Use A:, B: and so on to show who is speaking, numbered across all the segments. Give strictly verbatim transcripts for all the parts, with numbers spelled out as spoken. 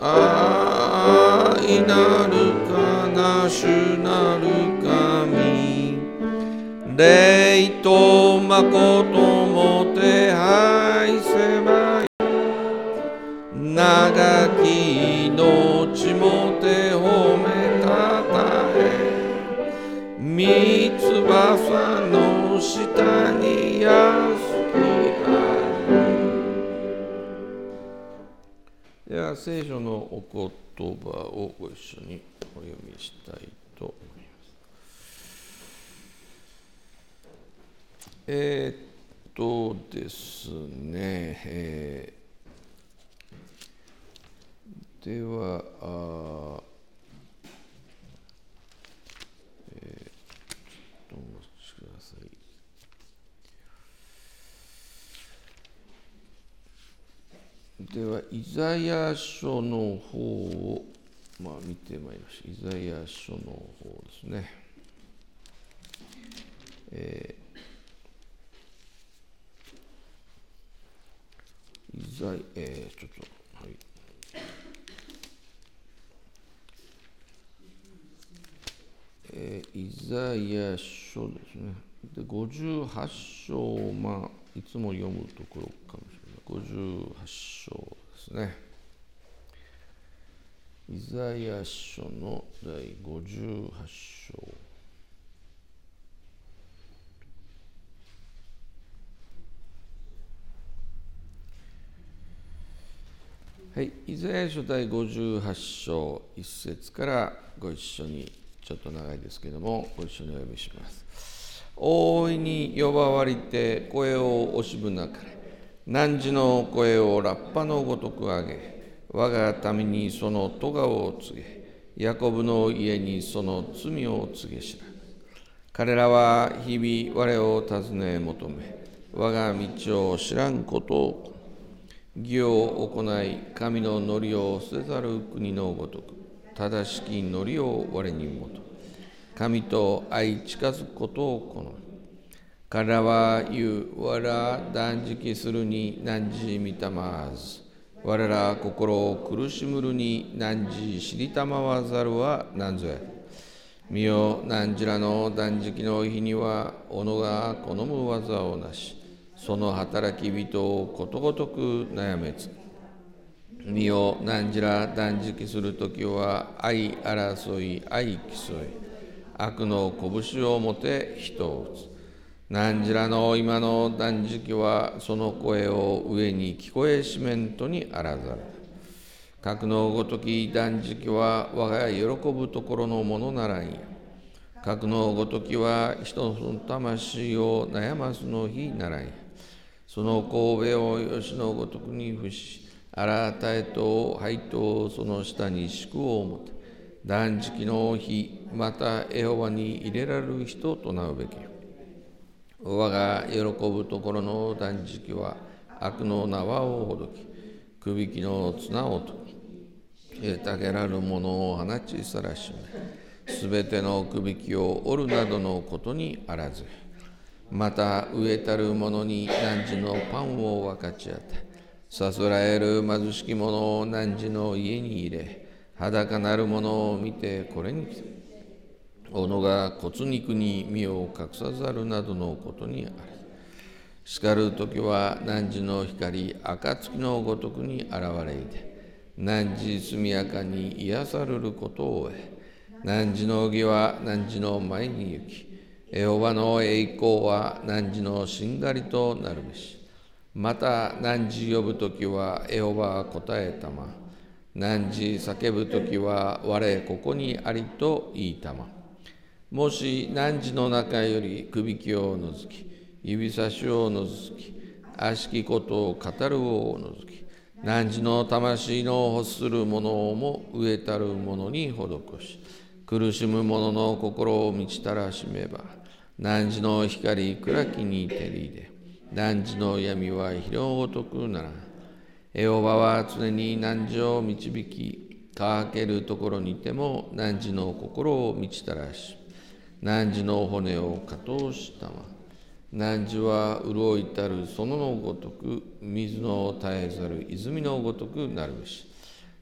A: 愛なるかな主なる神、霊と誠も手配せばよ、長き命も手褒めたたえ、三翼の下に安きある。では聖書のお言葉をご一緒にお読みしたいと思います。えー、っとですね、えー、ではあ、えー、ちょっとお待ちください。では、イザヤ書の方を、まあ、見てまいりましょう。イザヤ書の方ですね。えー、イザヤ、えー、ちょっと、はい。えー、イザヤ書ですね。で、ごじゅうはち章、まあ、いつも読むところかもしれない。ごじゅうはち章ですね。イザヤ書の第ごじゅうはち章。はい、イザヤ書第ごじゅうはち章いち節からご一緒に、ちょっと長いですけれども、ご一緒にお読みします。大いに呼ばわりて声を惜しぶなかれ、汝の声をラッパのごとく上げ、我が民にその咎を告げ、ヤコブの家にその罪を告げ知ら。彼らは日々我を尋ね求め、我が道を知らんことを、義を行い、神の祈りを捨てざる国のごとく、正しき祈りを我に求め、神と相近づくことを好む。彼らは言う、我ら断食するに汝見たまわず、我ら心を苦しむるに汝知りたまわざるは何ぞや。見よ、汝らの断食の日には、己が好む技をなし、その働き人をことごとく悩めつ。見よ、汝ら断食するときは、愛争い、愛競い、悪の拳をもて人を打つ。汝らの今の断食は、その声を上に聞こえしめんとにあらざる。格のごとき断食は、我が喜ぶところのものならんや。格のごときは、人の魂を悩ますの日ならんや。その神戸を吉のごとくに伏し、荒たえと灰とその下に敷くをもて、断食の日、またエホバに入れられる人となるべき。我が喜ぶところの断食は、悪の縄をほどき、くびきの綱を解き、たけらるものを放ちさらしめ、すべてのくびきを折るなどのことにあらず。また飢えたる者に汝のパンを分かち与え、さすらえる貧しき者を汝の家に入れ、裸なる者を見てこれに来て、己が骨肉に身を隠さざるなどのことにある。叱るときは汝の光、暁のごとくに現れいて、汝速やかに癒されることを得、汝の義は汝の前に行き、エホバの栄光は汝のしんがりとなるべし。また汝呼ぶときはエホバは答えたま。汝叫ぶときは我ここにありと言いたま。もし汝の中よりくびきを除き、指差しを除き、悪しきことを語るを除き、汝の魂の欲するものも飢えたる者に施し、苦しむ者の心を満ちたらしめば、汝の光暗きに照りで、汝の闇は火のごとくならん。エホバは常に汝を導き、乾けるところにても汝の心を満ちたらし、汝の骨を加藤したま。汝は潤いたる園のごとく、水の絶えざる泉のごとくなるべし。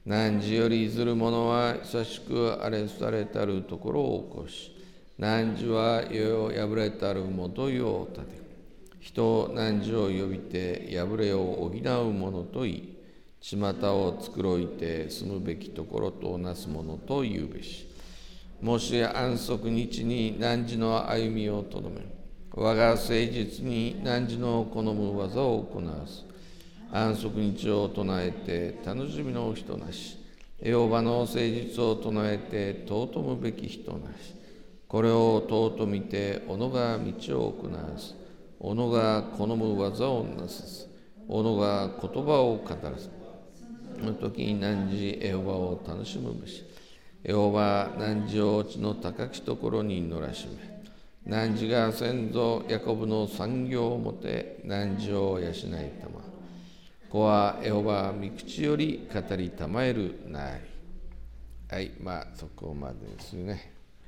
A: 汝よりずる者は久しく荒れされたるところを起こし、汝は世を破れたるもといを立て、人汝を呼びて破れを補う者と言い、巷を繕いて住むべきところとなす者と言うべし。もし安息日に汝の歩みをとどめ、我が誠実に汝の好む技を行わず、安息日を唱えて楽しみの人なし、エホバの誠実を唱えて尊むべき人なし、これを尊みて己が道を行わず、己が好む技をなさず、己が言葉を語らず、その時に汝エホバを楽しむべし。エホバは汝を地の高きところに乗らしめ、汝が先祖ヤコブの産業をもて汝を養いたま。子はエホバは御口より語りたまえるなり。はい、まあそこまでですね。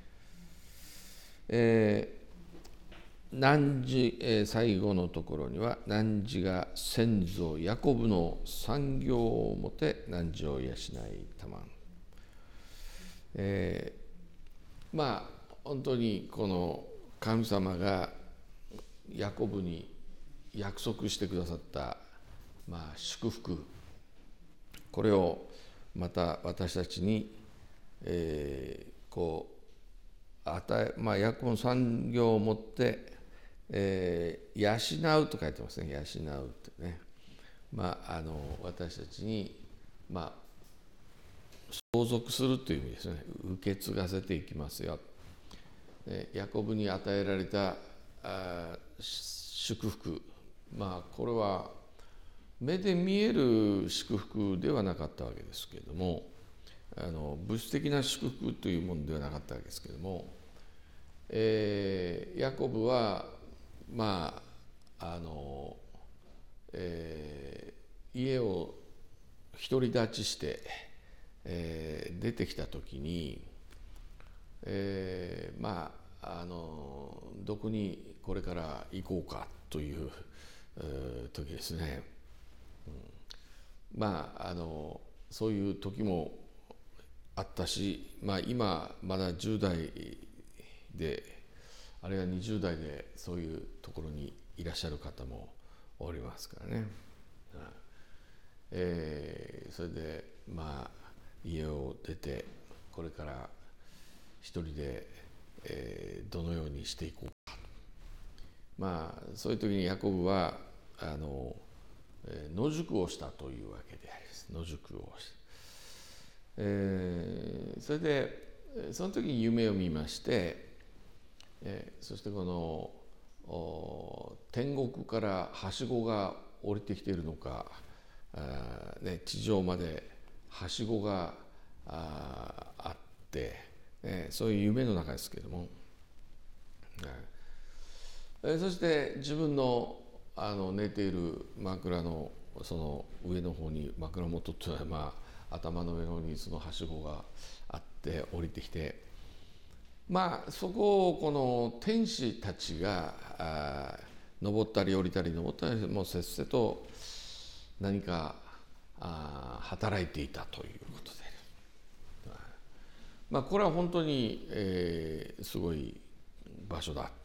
A: えー、汝、えー、最後のところには、汝が先祖ヤコブの産業をもて汝を養いたま。えー、まあ本当にこの神様がヤコブに約束してくださった、まあ、祝福、これをまた私たちに、えー、こう与え、まあ、ヤコブの産業をもって、えー、養うと書いてますね。養うってね、まあ、あの私たちに、まあ、相続するという意味ですね。受け継がせていきますよ。ヤコブに与えられたあ祝福、まあこれは目で見える祝福ではなかったわけですけれども、あの物質的な祝福というものではなかったわけですけれども、えー、ヤコブはまああの、えー、家を独り立ちして、えー、出てきた時に、えー、まああのどこにこれから行こうかという、えー、時ですね、うん、まああのそういう時もあったし、まあ、今まだじゅう代であるいはにじゅう代でそういうところにいらっしゃる方もおりますからね、うん、えー、それでまあ家を出てこれから一人で、えー、どのようにしていこうか。まあそういう時にヤコブはあの、えー、野宿をしたというわけであります。野宿をした、えー、それでその時に夢を見まして、えー、そしてこの天国からはしごが降りてきているのか、あ、ね、地上まではしごが あ, あって、ね、そういう夢の中ですけれども、えー、そして自分の、あの寝ている枕のその上の方に、枕元というのは、まあ、頭の上の方にそのはしごがあって降りてきて、まあそこをこの天使たちがあ登ったり降りたり登ったり、もうせっせと何かあ働いていたということで、まあ、これは本当に、えー、すごい場所だ、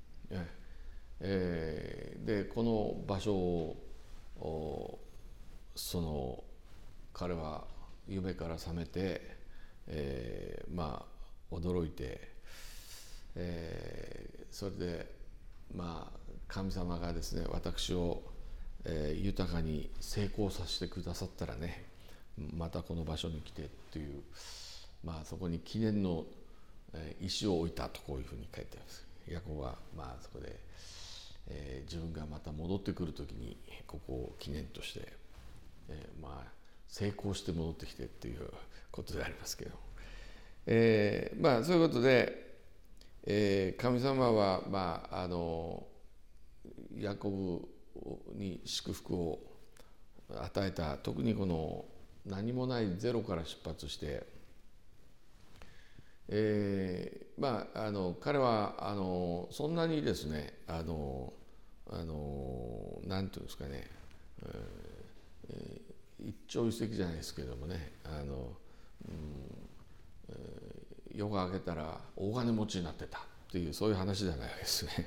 A: えー、でこの場所をその彼は夢から覚めて、えー、まあ驚いて、えー、それでまあ神様がですね、私を、えー、豊かに成功させてくださったらね、またこの場所に来てという、まあそこに記念の石を置いたとこういうふうに書いてあります。ヤコブはまあそこで、えー、自分がまた戻ってくるときにここを記念として、えー、まあ成功して戻ってきてっていうことでありますけど、えー、まあそういうことで、えー、神様はまああのヤコブに祝福を与えた。特にこの何もないゼロから出発して、えー、まああの彼はあのそんなにですね、あのあのなんていうんですかね、えー、 一朝一夕じゃないですけどもね、あの、うんえー、夜が明けたら大金持ちになってたっていうそういう話じゃないわけですね。はい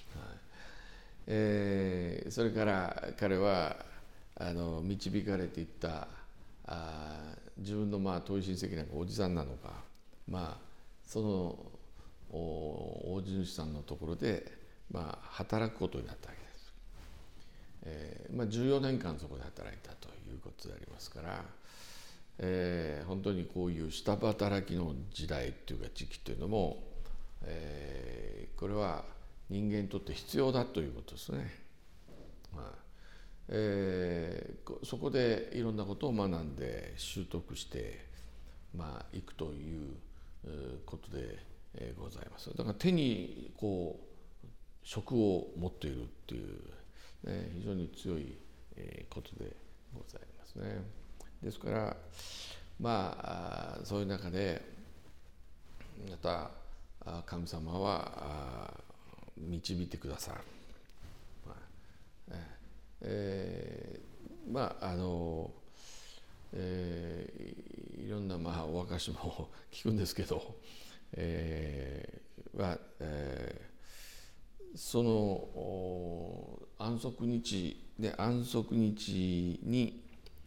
A: えー、それから彼はあの導かれていったあ自分のまあ遠い親戚なんかおじさんなのか、まあ、その大地主さんのところで、まあ、働くことになったわけです。えーまあ、じゅうよねんかんそこで働いたということでありますから、えー、本当にこういう下働きの時代というか時期というのも、えー、これは人間にとって必要だということですね。まあえー、そこでいろんなことを学んで習得してまあいくということでございます。だから手にこう職を持っているっていう、ね、非常に強いことでございますね。ですからまあそういう中でまた神様は導いてくださる。まあえー、まああの、えー、いろんなまあお証も聞くんですけど、えーはえー、その安息日で安息日に、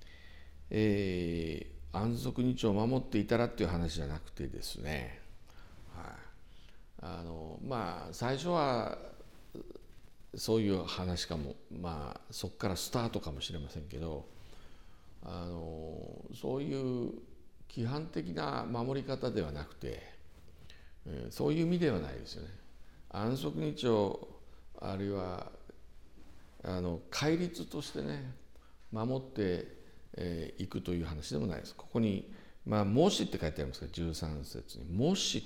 A: えー、安息日を守っていたらっていう話じゃなくてですね、はい、あのまあ最初はそういう話かも、まあそこからスタートかもしれませんけど、あのそういう規範的な守り方ではなくて、えー、そういう意味ではないですよね。安息日をあるいはあの戒律としてね守ってい、えー、くという話でもないです。ここに、まあ、もしって書いてありますからじゅうさん節にもし、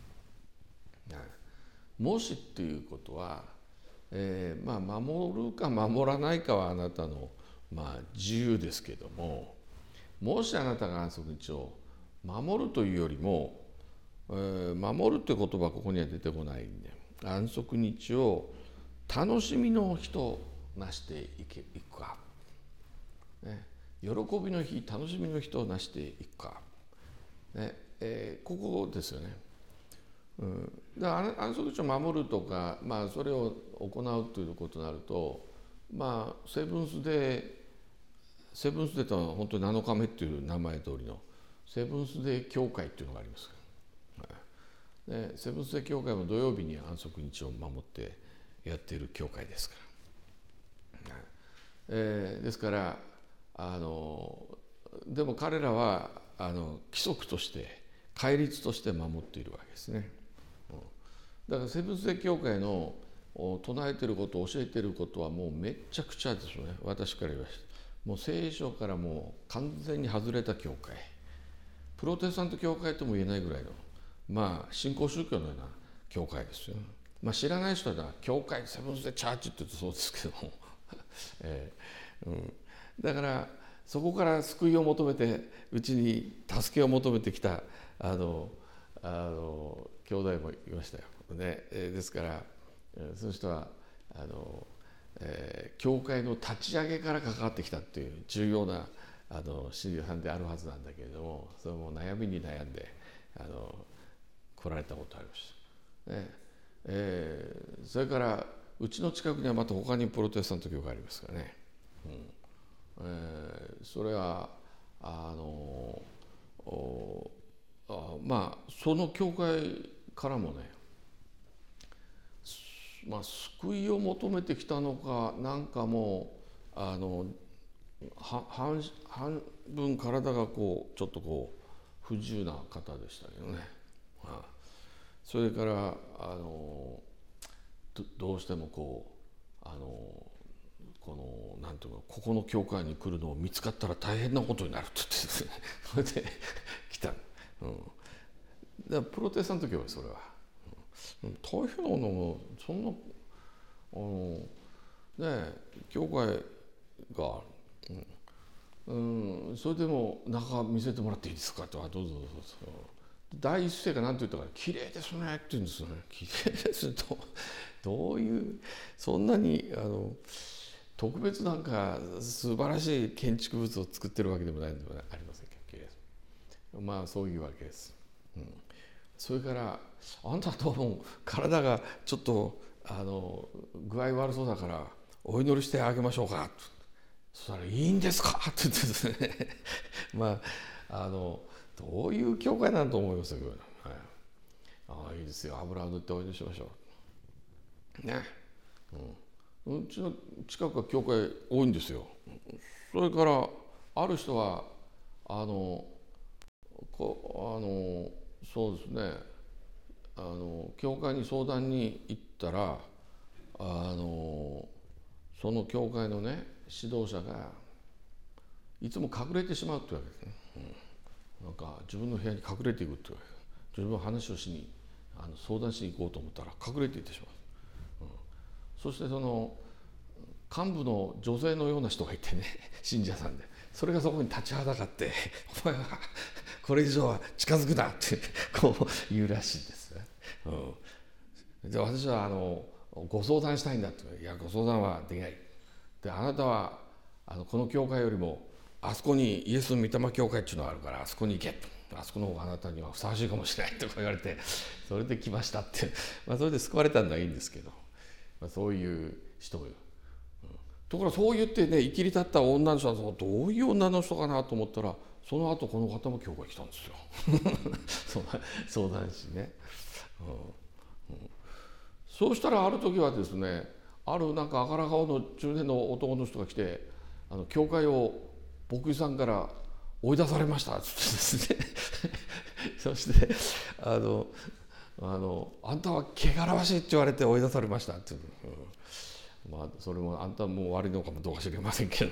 A: もしっていうことは、えーまあ、守るか守らないかはあなたの、まあ、自由ですけども、もしあなたが安息日を守るというよりも、えー、守るという言葉はここには出てこないんで、安息日を楽しみの日となしていけいくか、ね、喜びの日楽しみの日となしていくか、ねえー、ここですよね。うん、だから安息日を守るとか、まあ、それを行うということになると、まあ、セブンスデーセブンスデーというのは本当になのかめっていう名前通りのセブンスデー教会っていうのがあります。でセブンスデー教会も土曜日に安息日を守ってやっている教会ですから、えー、ですからあのでも彼らはあの規則として戒律として守っているわけですね。だからセブンスデー教会の唱えていること教えていることはもうめっちゃくちゃですよね。私から言わせてもう聖書からもう完全に外れた教会、プロテスタント教会とも言えないぐらいのまあ新興宗教のような教会ですよ。まあ、知らない人は教会セブンスデーチャーチって言うとそうですけども、えーうん、だからそこから救いを求めてうちに助けを求めてきたあのあの兄弟もいましたよ、ねえー、ですから、えー、その人はあの、えー、教会の立ち上げから関わってきたっていう重要なあの信者さんであるはずなんだけれども、それも悩みに悩んであの来られたことありました、ねえー、それからうちの近くにはまた他にプロテスタント教会ありますからね、うんえー、それはあのあまあその教会からもね、まあ、救いを求めてきたのかなんかもうあの半, 半分体がこうちょっとこう不自由な方でしたけどね、はあ、それからあの ど, どうしてもこうあのこのなんていうのここの教会に来るのを見つかったら大変なことになるって言ってですねそれで来た、うん、だからプロテスタント教会それは、うん、大変なのそんなあのね教会がうん、うん、それでも中見せてもらっていいですかとはどうぞどうぞ第一声が何て言ったか綺麗ですねって言うんですよね。綺麗ですとどういうそんなにあの特別なんか素晴らしい建築物を作ってるわけでもないのではありませんけど、まあそういうわけです。うん、それからあんたどうも体がちょっとあの具合悪そうだからお祈りしてあげましょうかと。そしたらいいんですかって言ってですねまああのどういう教会なんと思いますよ、はい、ああいいですよ、油を塗ってお祈りしましょうね、うん、うちの近くは教会多いんですよ。それからある人はあのこあのそうですね、あの教会に相談に行ったらあのその教会のね指導者がいつも隠れてしまうってわけですね、うん、なんか自分の部屋に隠れていくってわけ。自分の話をしにあの相談しに行こうと思ったら隠れていってしまう、うん、そしてその幹部の女性のような人がいてね信者さんで、それがそこに立ちはだかって「お前はこれ以上は近づくな」ってこう言うらしいんですね、うん、で私はあのご相談したいんだって。いやご相談はできない。であなたはあのこの教会よりもあそこにイエスの御霊教会っていうのがあるからあそこに行けと。あそこの方があなたにはふさわしいかもしれないとか言われて、それで来ましたって、まあ、それで救われたのはいいんですけど、まあ、そういう人もいる。ところがそう言ってね、生きり立った女の人はどういう女の人かなと思ったら、その後この方も教会来たんですよ相談しね、うんうん、そうしたらある時はですね、あるなんか赤ら顔の中年の男の人が来て、あの教会を牧師さんから追い出されましたってですねそしてあのあのあんたは汚らわしいって言われて追い出されましたって、うん、まあそれもあんたも悪いのかもどうか知りませんけど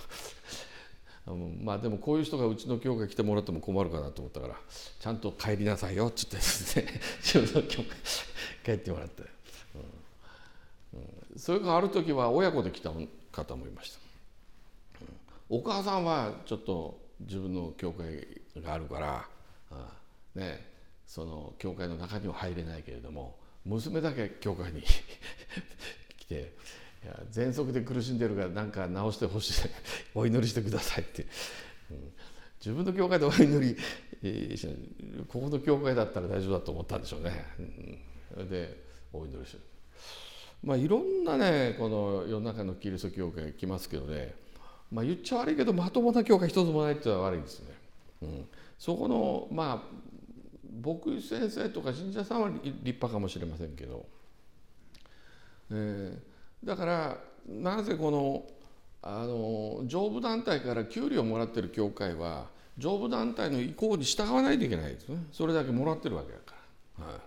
A: まあでもこういう人がうちの教会来てもらっても困るかなと思ったから、ちゃんと帰りなさいよって言ってですね自分の教会帰ってもらって、うんうん、それからある時は親子で来た方もいました、うん、お母さんはちょっと自分の教会があるから、ああね、その教会の中には入れないけれども、娘だけ教会に来て、いや喘息で苦しんでるから何か治してほしいお祈りしてくださいって、うん、自分の教会でお祈り、えー、ここの教会だったら大丈夫だと思ったんでしょうね、うん、でお祈りしてる。まあいろんなねこの世の中のキリスト教会が来ますけどね、まあ言っちゃ悪いけどまともな教会一つもないっていうのは悪いですね、うん、そこのまあ牧師先生とか信者さんは立派かもしれませんけど、えー、だからなぜこのあの上部団体から給料をもらってる教会は上部団体の意向に従わないといけないですね。それだけもらってるわけだから、はい、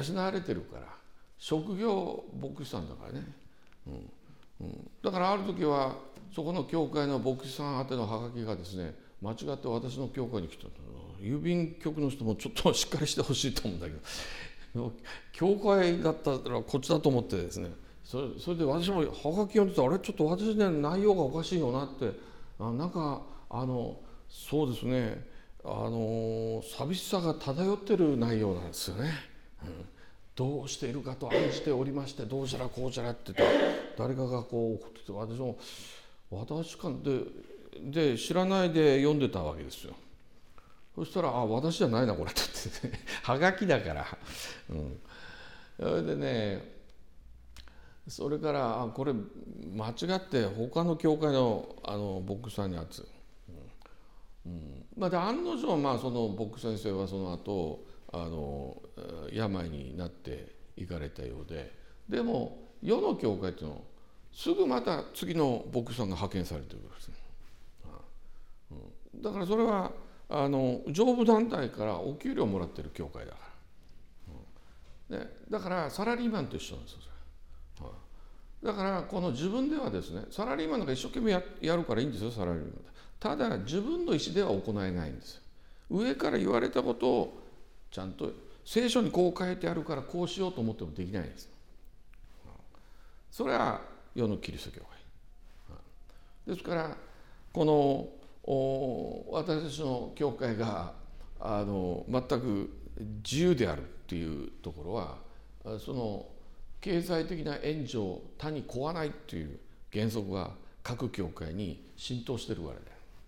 A: 養われてるから、職業牧師さんだからね、うんうん、だからある時はそこの教会の牧師さん宛てのハガキがですね、間違って私の教会に来た。郵便局の人もちょっとしっかりしてほしいと思うんだけど、教会だったらこっちだと思ってですね、それ, それで私もハガキ読んでて、あれちょっと私ね内容がおかしいよなって、あなんかあのそうですね、あの寂しさが漂ってる内容なんですよね、うん、どうしているかと案じておりまして、どうしたらこうしたらって誰かがこう送ってて、私も私かでで知らないで読んでたわけですよ。そしたら「あ私じゃないなこれ」って言って、ね、はがきだから、うん、それでね、それからあこれ間違って他の教会のあの牧師さんにあつ、うんうん、まあで案の定、まあその牧師先生はその後あの病になっていかれたようで、でも世の教会っていうのはすぐまた次の牧師さんが派遣されてるんですね、うん、だからそれはあの上部団体からお給料もらってる教会だから、うん、でだからサラリーマンと一緒なんですよ、うん、だからこの自分ではですね、サラリーマンなんか一生懸命 や, やるからいいんですよ、サラリーマン。ただ自分の意思では行えないんですよ。上から言われたことをちゃんと聖書にこう書いてあるからこうしようと思ってもできないんです。それは世のキリスト教会ですから、この私たちの教会があの全く自由であるっていうところは、その経済的な援助を他に請わないっていう原則が各教会に浸透してるから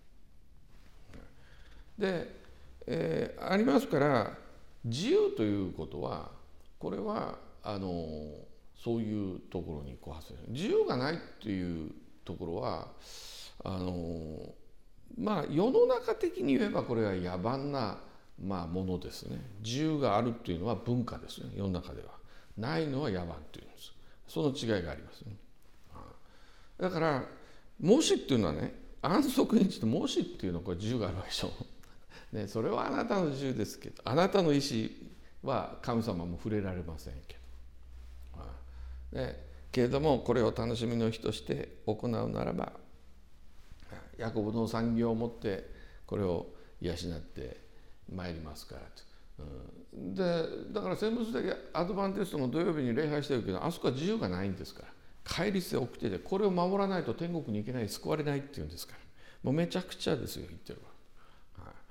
A: だよ。で、えー、ありますから自由ということはこれはあのそういうところにこう発生する。自由がないっていうところはあのまあ世の中的に言えばこれは野蛮な、まあ、ものですね。自由があるっていうのは文化ですね。世の中ではないのは野蛮っていうんです。その違いがありますね。だからもしっていうのはね、安息日ともしっていうのはこれ自由があるわけでしょ、ね、それはあなたの自由ですけど、あなたの意思は神様も触れられませんけど、ね、けれどもこれを楽しみの日として行うならば、ヤコブの産業を持ってこれを養ってまいりますからと、うん、でだから選別的アドバンテストの土曜日に礼拝してるけど、あそこは自由がないんですから、戒律で起きてて、これを守らないと天国に行けない、救われないっていうんですから、もうめちゃくちゃですよ言ってるわ、はい、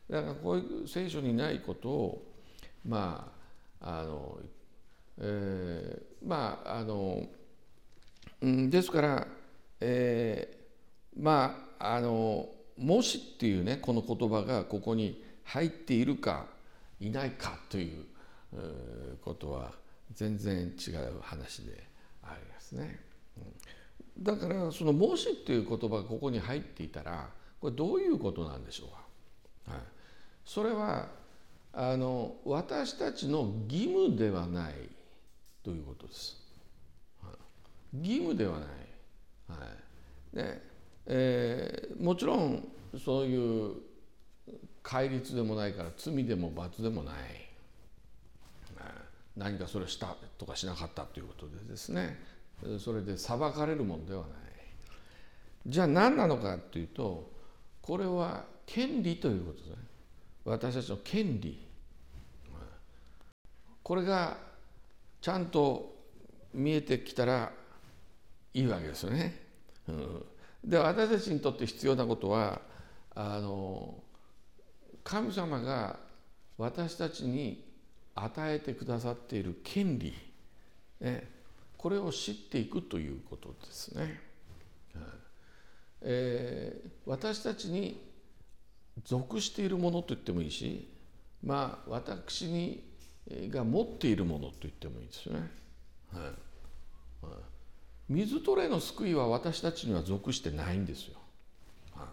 A: だからこういう聖書にないことをまああの、えー、まああの、うん、ですから、えー、まああのもしっていうねこの言葉がここに入っているかいないかということは全然違う話でありますね。だからそのもしっていう言葉がここに入っていたらこれどういうことなんでしょうか。はい、それはあの私たちの義務ではないということです。はい、義務ではない。はい、で、えー、もちろんそういう戒律でもないから罪でも罰でもない。何かそれをしたとかしなかったということでですね、それで裁かれるものではない。じゃあ何なのかというと、これは権利ということですね。私たちの権利、これがちゃんと見えてきたらいいわけですよね。うん、で私たちにとって必要なことはあの神様が私たちに与えてくださっている権利、ね、これを知っていくということですね。えー、私たちに属しているものと言ってもいいし、まあ私にが持っているものと言ってもいいですよね。はいはい、水トレの救いは私たちには属してないんですよ。はい、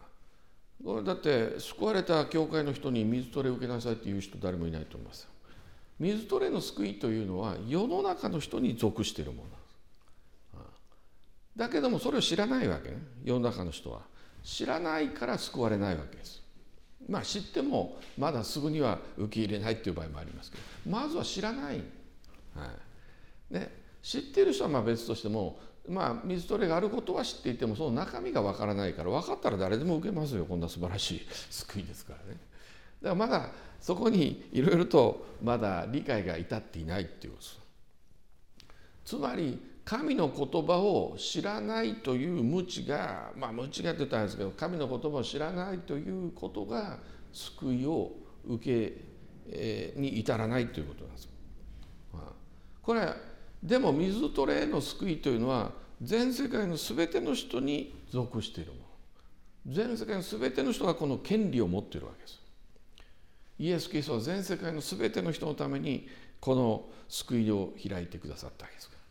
A: これだって救われた教会の人に水トレ受けなさいって言う人誰もいないと思います。水トレの救いというのは世の中の人に属しているものなんです。だけどもそれを知らないわけね。世の中の人は知らないから救われないわけです。まあ知ってもまだすぐには受け入れないっていう場合もありますけど、まずは知らない、はいね、知っている人はまあ別としても、まあ水トレがあることは知っていてもその中身がわからないから、分かったら誰でも受けますよ。こんな素晴らしい救いですからね。だからまだそこにいろいろとまだ理解が至っていないっていうことです。つまり神の言葉を知らないという無知が、まあ無知がって言ったらあれですけど、神の言葉を知らないということが救いを受け、えー、に至らないということなんです。これでも水トレの救いというのは全世界のすべての人に属しているもの。全世界のすべての人がこの権利を持っているわけです。イエス・キリストは全世界のすべての人のためにこの救いを開いてくださったわけですから。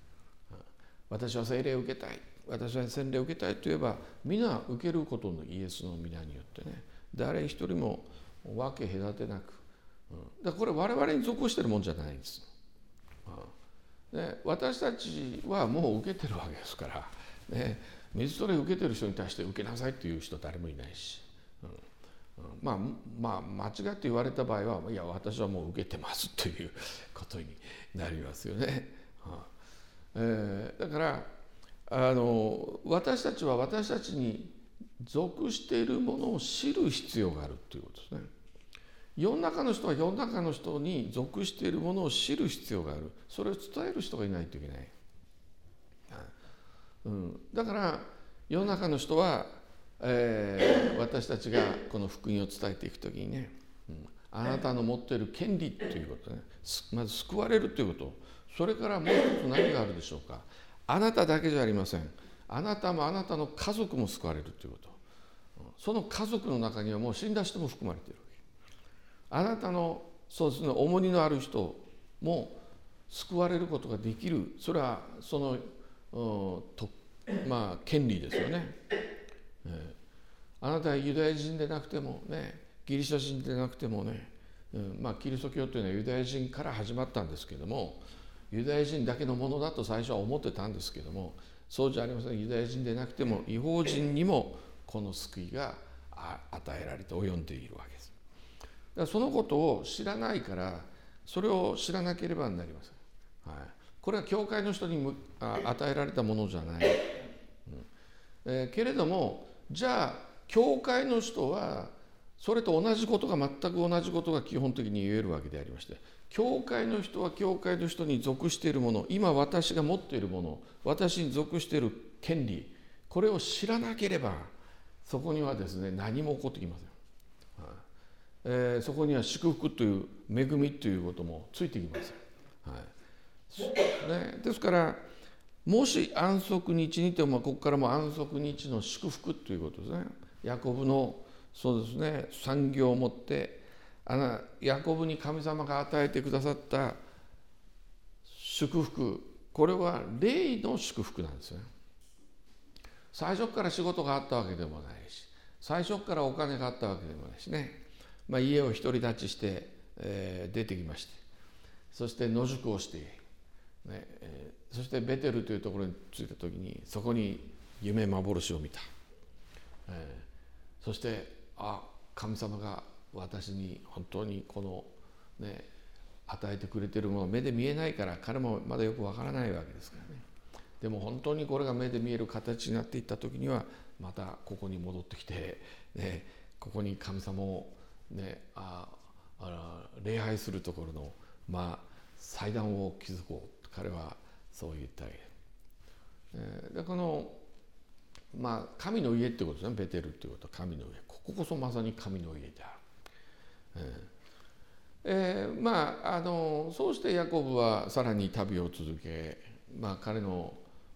A: 私は聖霊を受けたい、私は洗礼を受けたいといえば、皆受けることのイエスの皆によってね、誰一人も分け隔てなく、だからこれ我々に属しているもんじゃないんです。で私たちはもう受けてるわけですから、ね、水トレ受けてる人に対して受けなさいっていう人誰もいないし、うんまあ、まあ間違って言われた場合は、いや私はもう受けてますということになりますよね。はあえー、だからあの私たちは私たちに属しているものを知る必要があるということですね。世の中の人は世の中の人に属しているものを知る必要がある。それを伝える人がいないといけない。うん、だから世の中の人は、えー、私たちがこの福音を伝えていくときにね、うん、あなたの持っている権利ということね、まず救われるということ、それからもう一つ何があるでしょうか。あなただけじゃありません。 あなたもあなたの家族も救われるということ。その家族の中にはもう死んだ人も含まれているわけ。あなたのそうですね、重荷のある人も救われることができる、それはその、うん、とまあ権利ですよね。えー、あなたはユダヤ人でなくてもね、ギリシャ人でなくてもね、うん、まあキリスト教というのはユダヤ人から始まったんですけども、ユダヤ人だけのものだと最初は思ってたんですけども、そうじゃありません。ユダヤ人でなくても異邦人にもこの救いが与えられて及んでいるわけです。だからそのことを知らないから、それを知らなければなりません。はい、これは教会の人に与えられたものじゃない。うん、えー、けれども、じゃあ教会の人はそれと同じことが、全く同じことが基本的に言えるわけでありまして、教会の人は教会の人に属しているもの、今私が持っているもの、私に属している権利、これを知らなければ、そこにはですね、何も起こってきません。はい、えー、そこには祝福という恵みということもついてきません。はいね、ですからもし安息日にとも、ここからも安息日の祝福ということですね。ヤコブのそうですね、産業をもってあのヤコブに神様が与えてくださった祝福、これは霊の祝福なんですね。最初から仕事があったわけでもないし、最初からお金があったわけでもないしね、まあ、家を独り立ちして、えー、出てきまして、そして野宿をして、ねえー、そしてベテルというところに着いた時に、そこに夢幻を見た、えー、そしてあ神様が私に本当にこの、ね、与えてくれているもの、目で見えないから彼もまだよくわからないわけですからね。でも本当にこれが目で見える形になっていった時には、またここに戻ってきて、ね、ここに神様を、ね、ああ礼拝するところの、まあ、祭壇を築こう、彼はそう言ったわけ、えー、でこの、まあ、神の家ってことですね。ベテルっていうことは神の家、こここそまさに神の家である。えーえー、まああのそうしてヤコブはさらに旅を続け、まあ、彼の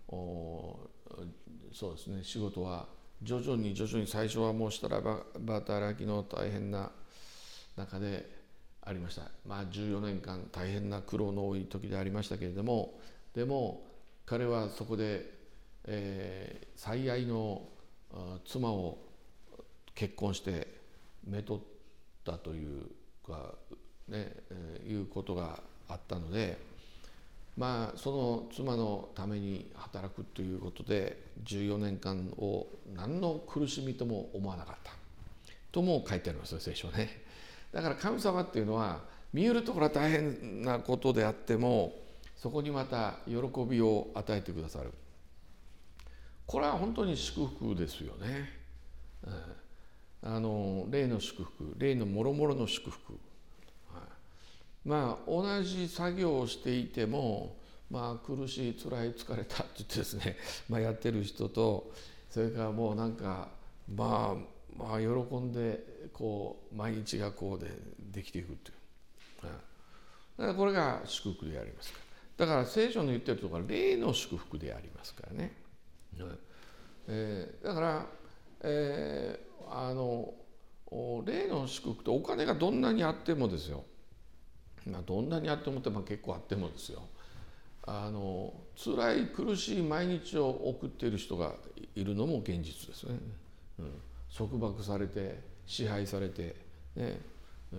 A: そうですね、仕事は徐々に徐々に、最初はもうしたらば働きの大変な中でありました。まあじゅうよねんかん大変な苦労の多い時でありましたけれども、でも彼はそこで、えー、最愛の妻を結婚してめとったというかね、えー、いうことがあったので、まあその妻のために働くということでじゅうよねんかんを何の苦しみとも思わなかったとも書いてありますよ、聖書ね。だから神様っていうのは、見えるところは大変なことであっても、そこにまた喜びを与えてくださる。これは本当に祝福ですよね。あの霊の祝福、霊のもろもろの祝福。まあ同じ作業をしていても、まあ苦しい、辛い、疲れたって言ってですね、まあ、やってる人と、それからもうなんかまあまあ喜んでこう毎日がこうでできていくという、だからこれが祝福でありますから。だから聖書の言ってるところは霊の祝福でありますからね。えー、だから、えー、あの霊の祝福って、お金がどんなにあってもですよ、まあ、どんなにあってもって、まあ、結構あってもですよ、あの辛い苦しい毎日を送っている人がいるのも現実ですね。うん、束縛されて支配されて、ね、うん、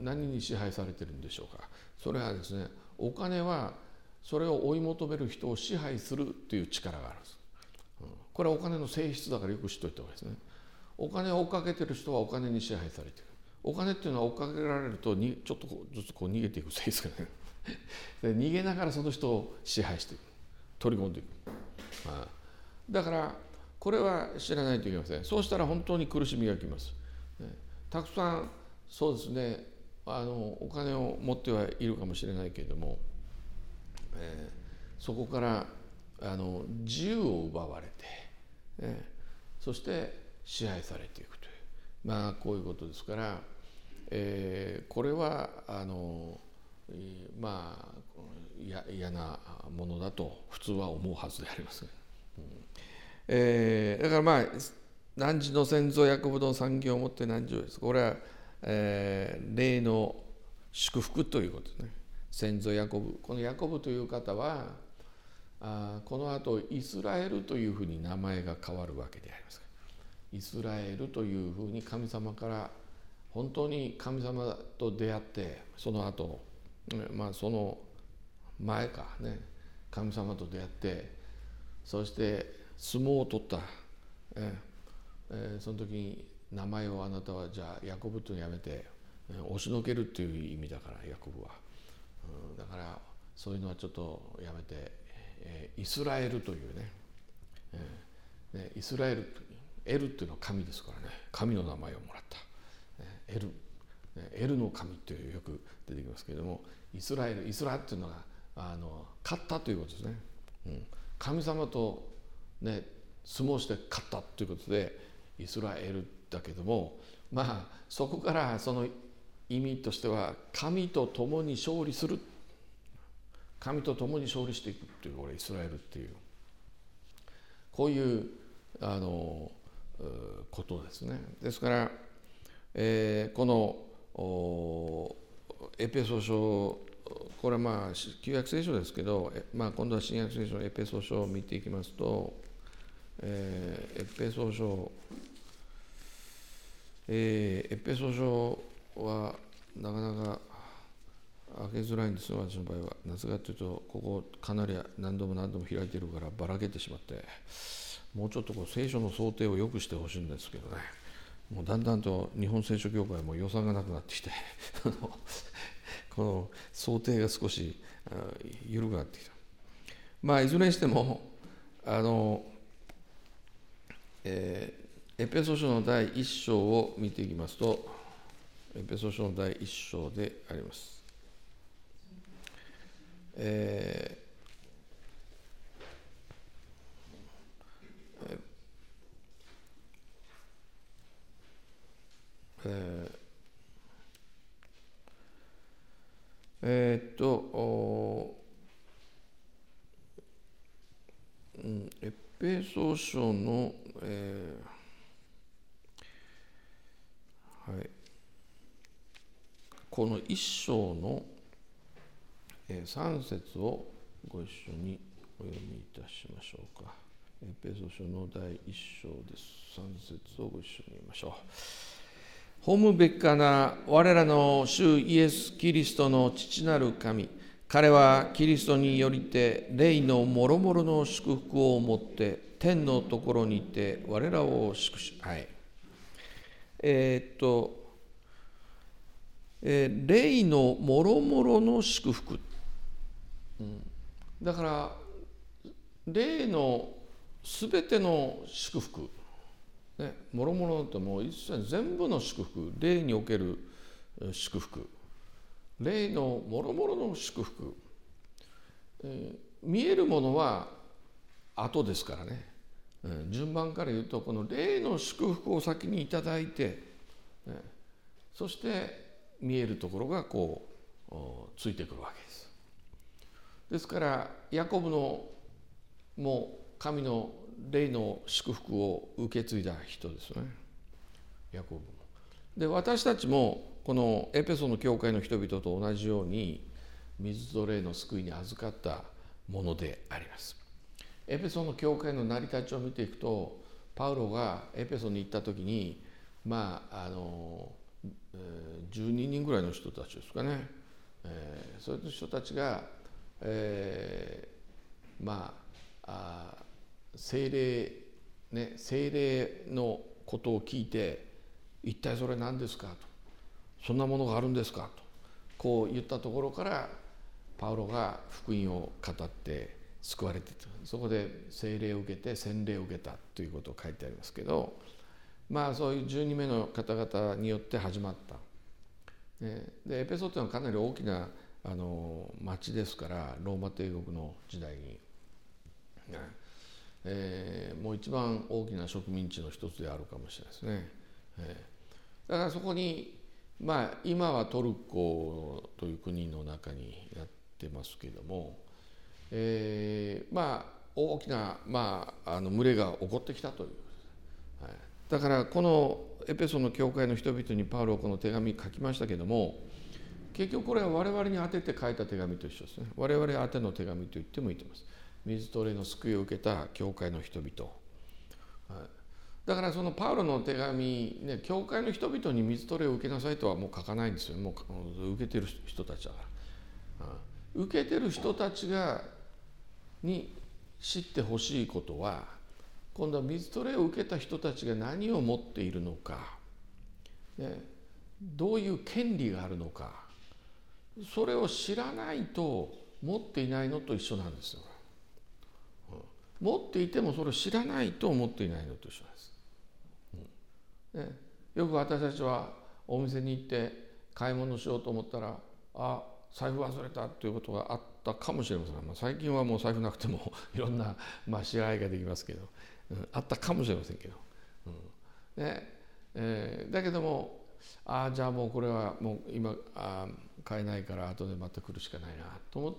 A: 何に支配されてるんでしょうか。それはですね、お金はそれを追い求める人を支配するという力があるんです。うん、これはお金の性質だからよく知っておいた方がいいですね。お金を追っかけてる人はお金に支配されている。お金っていうのは追っかけられるとにちょっとずつこう逃げていく性質がねで逃げながらその人を支配していく、取り込んでいく。ああ、だからこれは知らないといけません。そうしたら本当に苦しみがきます。たくさんそうですね、あのお金を持ってはいるかもしれないけれども、えー、そこからあの自由を奪われて、えー、そして支配されていくという、まあこういうことですから、えー、これはあのまあ嫌なものだと普通は思うはずであります。 えー、だからまあ汝の先祖ヤコブの産業をもって汝です。これは、えー、霊の祝福ということですね。先祖ヤコブ、このヤコブという方はあこの後イスラエルというふうに名前が変わるわけであります。イスラエルというふうに神様から本当に神様と出会って、その後まあその前かね、神様と出会って、そして相撲を取った、ええー、その時に名前をあなたはじゃあヤコブとやめて押しのけるっていう意味だから、ヤコブは、うん、だからそういうのはちょっとやめて、えー、イスラエルというね、えー、ねイスラエル、エルっていうのは神ですからね、神の名前をもらった、エル、エルの神っていうよく出てきますけれども、イスラエル、イスラっていうのがあの勝ったということですね、うん、神様とね相撲して勝ったということでイスラエルだけども、まあそこからその意味としては神と共に勝利する、神と共に勝利していくという、これイスラエルっていうこういうあのことですね。ですから、えー、このエペソ書、これはまあ旧約聖書ですけど、まあ、今度は新約聖書のエペソ書を見ていきますと、えー、エペソ書、えー、エペソ書はなかなか開けづらいんですよ、私の場合は。なぜかというと、ここかなり何度も何度も開いてるからばらけてしまって、もうちょっとこう聖書の想定を良くしてほしいんですけどね、もうだんだんと日本聖書協会も予算がなくなってきてこの想定が少し緩くなってきた。まあいずれにしてもあの、えー、エペソ書の第一章を見ていきますと、エペソ書の第一章であります。えーえーえー、っと、うん、エペソ書の、えーはい、この一章のさん節をご一緒にお読みいたしましょうか。エペソ書の第一章です。さん節をご一緒に見ましょう。褒むべきかな我らの主イエス・キリストの父なる神、彼はキリストによりて霊のもろもろの祝福をもって天のところにて我らを祝し、はい、えー、っと、えー、霊のもろもろの祝福、うん、だから霊のすべての祝福、ね、もろもろってもう一切全部の祝福、霊における祝福、霊のもろもろの祝福、えー、見えるものは後ですからね、うん、順番から言うとこの霊の祝福を先にいただいて、ね、そして見えるところがこうついてくるわけです。ですからヤコブのもう神の霊の祝福を受け継いだ人ですね、ヤコブも。で私たちもこのエペソの教会の人々と同じように水と霊の救いに預かったものであります。エペソの教会の成り立ちを見ていくと、パウロがエペソに行った時にまああのじゅうににんぐらいの人たちですかね、えー、そういう人たちが、えー、まああ聖霊ね、聖霊のことを聞いて、一体それ何ですかと、そんなものがあるんですかとこう言ったところからパウロが福音を語って救われていた。そこで聖霊を受けて洗礼を受けたということを書いてありますけど、まあそういうじゅうにめいの方々によって始まった。でエペソというのはかなり大きなあの町ですから、ローマ帝国の時代に、えー、もう一番大きな植民地の一つであるかもしれないですね。えー、だからそこにまあ今はトルコという国の中にやってますけれども、えー、まあ大きな、まあ、あの群れが起こってきたという、はい、だからこのエペソの教会の人々にパウロはこの手紙書きましたけども、結局これは我々に宛てて書いた手紙と一緒ですね。我々宛ての手紙と言ってもいいと思います。水と霊の救いを受けた教会の人々、はい、だからそのパウロの手紙ね、教会の人々に水と霊を受けなさいとはもう書かないんですよ。もう受けてる人たちだから、はい、受けてる人たちがに知ってほしいことは、今度は水と霊を受けた人たちが何を持っているのか、ね、どういう権利があるのか、それを知らないと持っていないのと一緒なんですよ。持っていてもそれを知らないと持っていないのと一緒なんです、うんね、よく私たちはお店に行って買い物しようと思ったら、あ、財布忘れたということがあったかもしれません。まあ、最近はもう財布なくてもいろんな、まあ、支払いができますけど、うん、あったかもしれませんけど、うんねえー、だけども、ああじゃあもうこれはもう今あ買えないから後でまた来るしかないなと思って、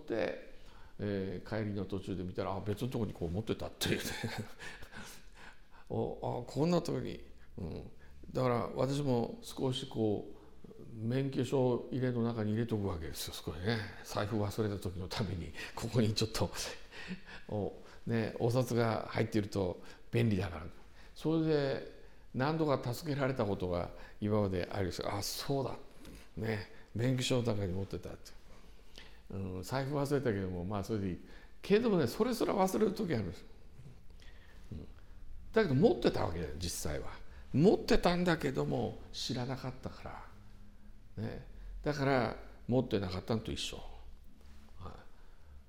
A: えー、帰りの途中で見たら、あ別のところにこう持ってたっていうねおあこんなところに、うん、だから私も少しこう免許証入れの中に入れとくわけですよ。そこでね、財布忘れた時のためにここにちょっとお、ね、お札が入っていると便利だから。それで何度か助けられたことが今まであります。あ、そうだ、ね、免許証の中に持ってたって、うん、財布忘れたけども、まあそれでいいけれどもね、それすら忘れる時あるんです、うん、だけど持ってたわけだよ。実際は持ってたんだけども知らなかったから、ね、だから持ってなかったのと一緒、はい、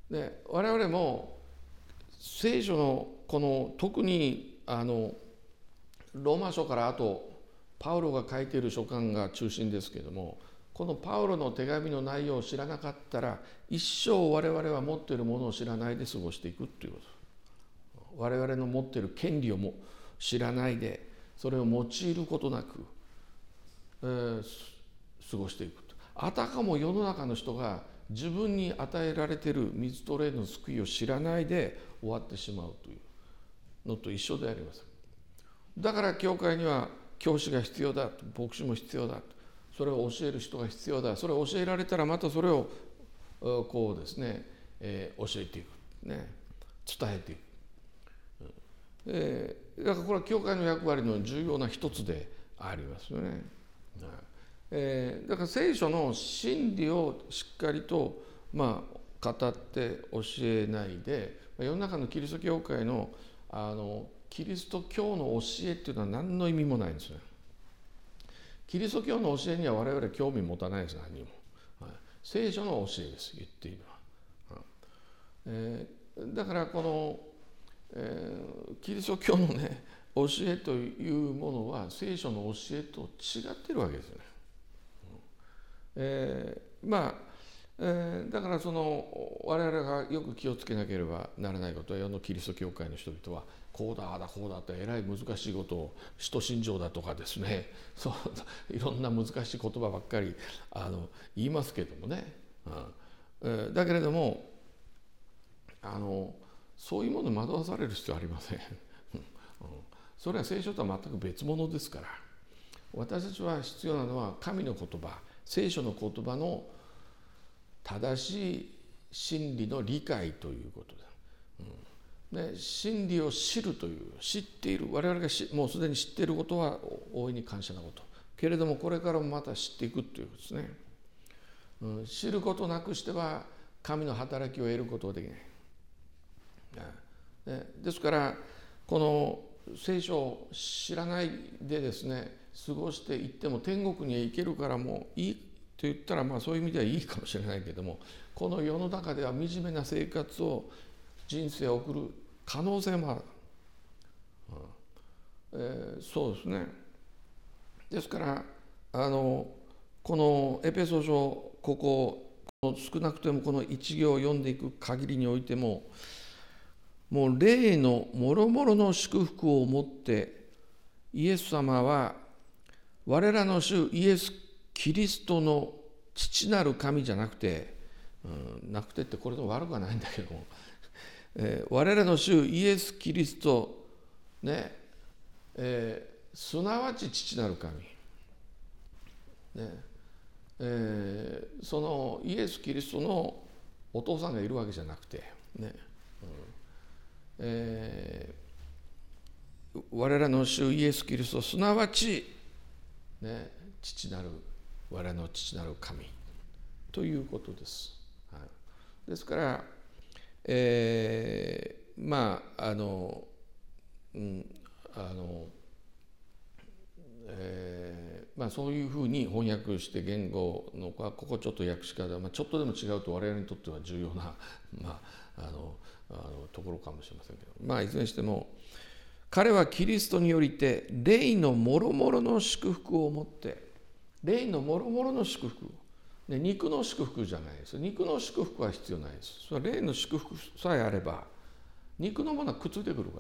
A: で我々も聖書のこの特にあのローマ書からあとパウロが書いている書簡が中心ですけれども、このパウロの手紙の内容を知らなかったら一生我々は持っているものを知らないで過ごしていくということ。我々の持っている権利をも知らないで、それを用いることなく、えー、過ごしていくと。あたかも世の中の人が自分に与えられている水と霊の救いを知らないで終わってしまうというのと一緒であります。だから教会には教師が必要だ、牧師も必要だ、それを教える人が必要だ。それを教えられたらまたそれをこうですね、えー、教えていく、ね、伝えていく、えー、だからこれは教会の役割の重要な一つでありますよね、えー、だから聖書の真理をしっかりと、まあ、語って教えないで、世の中のキリスト教会のあのキリスト教の教えっていうのは何の意味もないんですね。キリスト教の教えには我々興味持たないです。何にも、はい、聖書の教えです、言っているのは、はいえー、だからこの、えー、キリスト教のね教えというものは聖書の教えと違っているわけですよね、うんえー、まあえー、だからその我々がよく気をつけなければならないことは、世のキリスト教会の人々はこうだあだこうだってえらい難しいことを使徒信条だとかですね、そういろんな難しい言葉ばっかりあの言いますけどもね、うんえー、だけれどもあのそういうものに惑わされる必要はありません、うん、それは聖書とは全く別物ですから、私たちは必要なのは神の言葉、聖書の言葉の正しい真理の理解ということだ、うん、で真理を知るという、知っている、我々がもうすでに知っていることは大いに感謝なこと、けれどもこれからもまた知っていくということですね、うん、知ることなくしては神の働きを得ることはできない、でですからこの聖書を知らないでですね過ごしていっても天国に行けるからもういいと言ったら、まあそういう意味ではいいかもしれないけども、この世の中では惨めな生活を人生を送る可能性もある、うんえー、そうですね。ですからあのこのエペソ書ここ少なくともこの一行を読んでいく限りにおいても、もう霊のもろもろの祝福をもってイエス様は我らの主イエスキリストの父なる神じゃなくて、うん、なくてってこれでも悪くはないんだけども、 えー、我らの主イエス・キリスト、ねえー、すなわち父なる神、ねえー、そのイエス・キリストのお父さんがいるわけじゃなくて、ねうんえー、我らの主イエス・キリストすなわち、ね、父なる我らの父なる神ということです。はい、ですから、えー、まああの、うん、あの、えーまあ、そういうふうに翻訳して言語のここちょっと訳し方、まあ、ちょっとでも違うと我々にとっては重要な、まあ、あのあのところかもしれませんけど、まあ、いずれにしても彼はキリストによりて霊のもろもろの祝福を持って霊のもろもろの祝福、ね、肉の祝福じゃないです。肉の祝福は必要ないです。それは霊の祝福さえあれば肉のものはくっついてくるから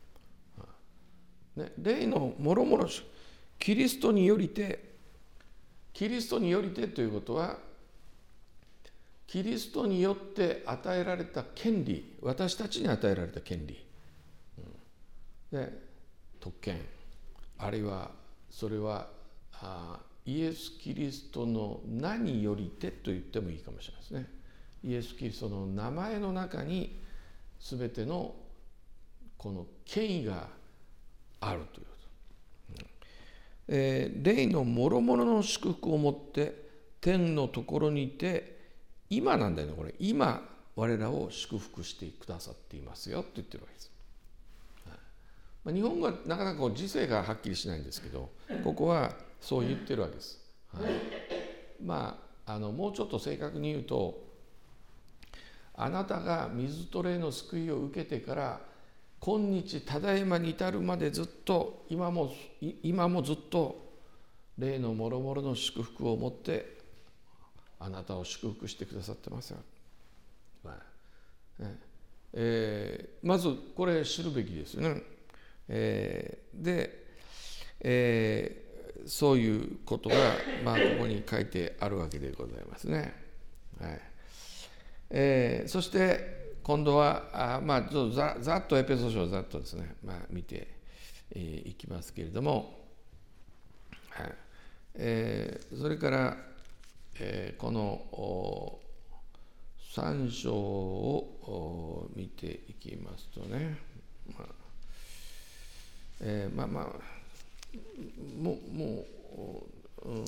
A: 、ね、霊のもろもろキリストによりてキリストによりてということはキリストによって与えられた権利、私たちに与えられた権利、うん、で特権、あるいはそれはあイエス・キリストの名によりてと言ってもいいかもしれないですね。イエス・キリストの名前の中に全てのこの権威があるということ、うんえー、霊のもろもろの祝福をもって天のところにいて今なんだよね、これ今我らを祝福してくださっていますよって言ってるわけです。はいまあ、日本語はなかなかこう時世がはっきりしないんですけど、ここはそう言ってるわけです。はい、まああのもうちょっと正確に言うと、あなたが水と霊の救いを受けてから今日ただいまに至るまでずっと今も今もずっと霊のもろもろの祝福を持ってあなたを祝福してくださってますよ。まあねえー、まずこれ知るべきですよね。えー、で、えー、そういうことが、まあ、ここに書いてあるわけでございますね。はいえー、そして今度はあ、まあ、ちょっと ざ, ざっとエペソ書をざっとですね、まあ、見てい、えー、きますけれども、はいえー、それからえー、このさん章を見ていきますとね、まあえー、まあまあもうもう、うん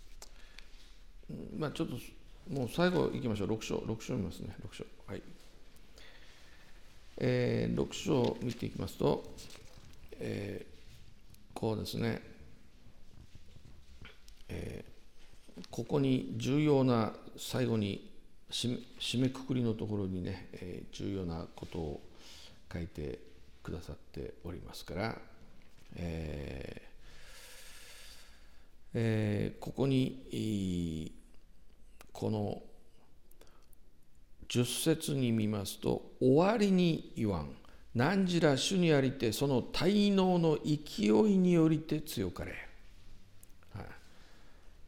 A: まあ、ちょっともう最後いきましょう。ろく章ろく章見ますね。ろく章はいえー、ろく章を見ていきますと、えー、こうですね、えーここに重要な最後に締めくくりのところにね、えー、重要なことを書いてくださっておりますから、えーえー、ここにこのじゅっ節に見ますと、終わりに言わん何時ら主にありてその滞納の勢いによりて強かれ、はい、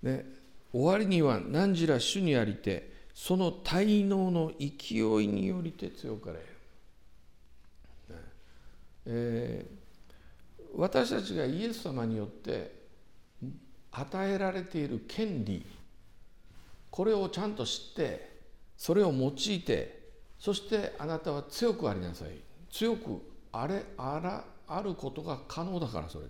A: ね終わりには何時ら主にありてその滞納の勢いによりて強かれ、えー、私たちがイエス様によって与えられている権利、これをちゃんと知ってそれを用いて、そしてあなたは強くありなさい、強くあれあらあることが可能だから。それ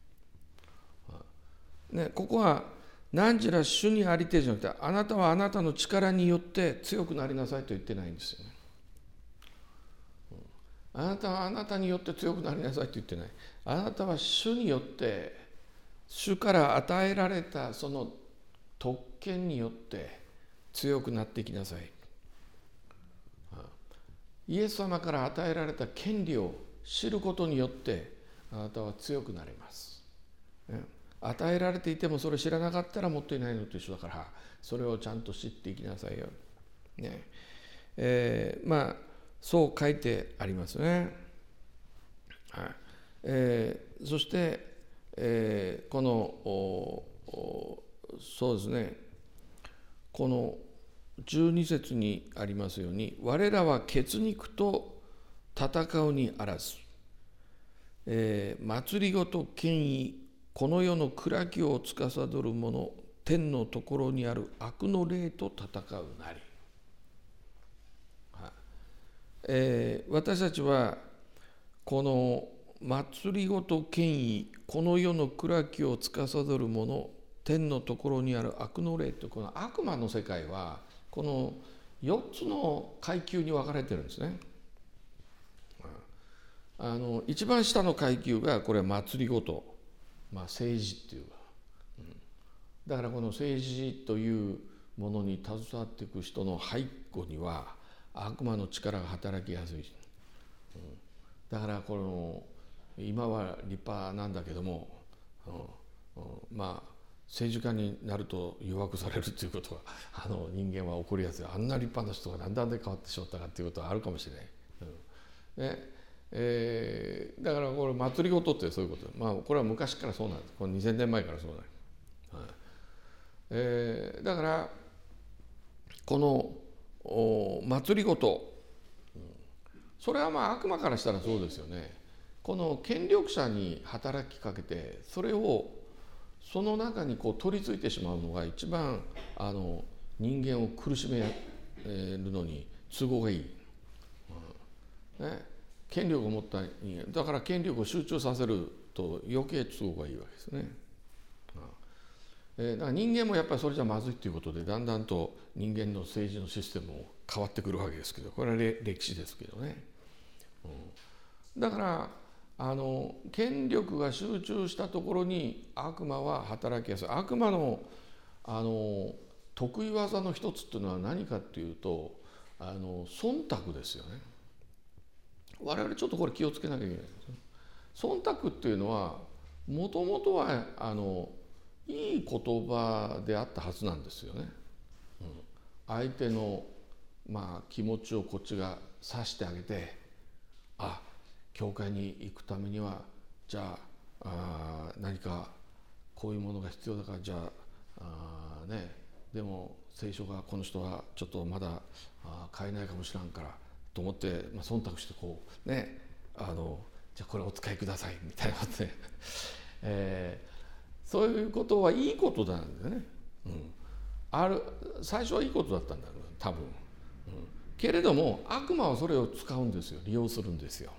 A: で、ね、ここは何時ら主にありてじゃなくて、あなたはあなたの力によって強くなりなさいと言ってないんですよね。あなたはあなたによって強くなりなさいと言ってない。あなたは主によって主から与えられたその特権によって強くなっていきなさい。イエス様から与えられた権利を知ることによってあなたは強くなれます。与えられていてもそれを知らなかったら持っていないのと一緒だから、それをちゃんと知っていきなさいよ。ねえー、まあそう書いてありますね。はいえー、そして、えー、このそうですね、このじゅうに節にありますように、我らは血肉と戦うにあらず、えー、祭りごと権威、この世の暗きを司る者、天のところにある悪の霊と戦うなり。はい、えー、私たちはこの祭りごと権威、この世の暗きを司る者、天のところにある悪の霊というこの悪魔の世界はこのよっつの階級に分かれてるんですね。あの一番下の階級がこれは祭りごと、まあ、政治っていうか、うん、だからこの政治というものに携わっていく人の背後には悪魔の力が働きやすい、うん、だからこの今は立派なんだけども、うんうん、まあ政治家になると誘惑されるということはあの人間は起こりやすい。あんな立派な人が何で変わってしまったかということはあるかもしれない、うんねえー、だからこれ祭りごとってそういうこと、まあ、これは昔からそうなんです。これにせんねんまえからそうなんです、はいえー、だからこの祭りごと、うん、それはまあ悪魔からしたらそうですよね。この権力者に働きかけてそれをその中にこう取り付いてしまうのが一番あの人間を苦しめるのに都合がいい、うんね、権力を持った人間だから権力を集中させると余計都合がいいわけですね、うんえー、だから人間もやっぱりそれじゃまずいということでだんだんと人間の政治のシステムも変わってくるわけですけど、これは歴史ですけどね、うん、だからあの権力が集中したところに悪魔は働きやすい。悪魔の、あの得意技の一つっていうのは何かっていうとあの忖度ですよね。我々ちょっとこれ気をつけなきゃいけないですね。忖度っていうのはもともとはあのいい言葉であったはずなんですよね、うん、相手の、まあ、気持ちをこっちが察してあげて、あ教会に行くためにはじゃあ、あ何かこういうものが必要だからじゃあ、あ、ね、でも聖書がこの人はちょっとまだあ買えないかもしれんからと思って、まあ、忖度してこうねあのじゃあこれお使いくださいみたいなね、えー、そういうことはいいことなんだよね、うん、ある最初はいいことだったんだよ多分、うん、けれども悪魔はそれを使うんですよ、利用するんですよ。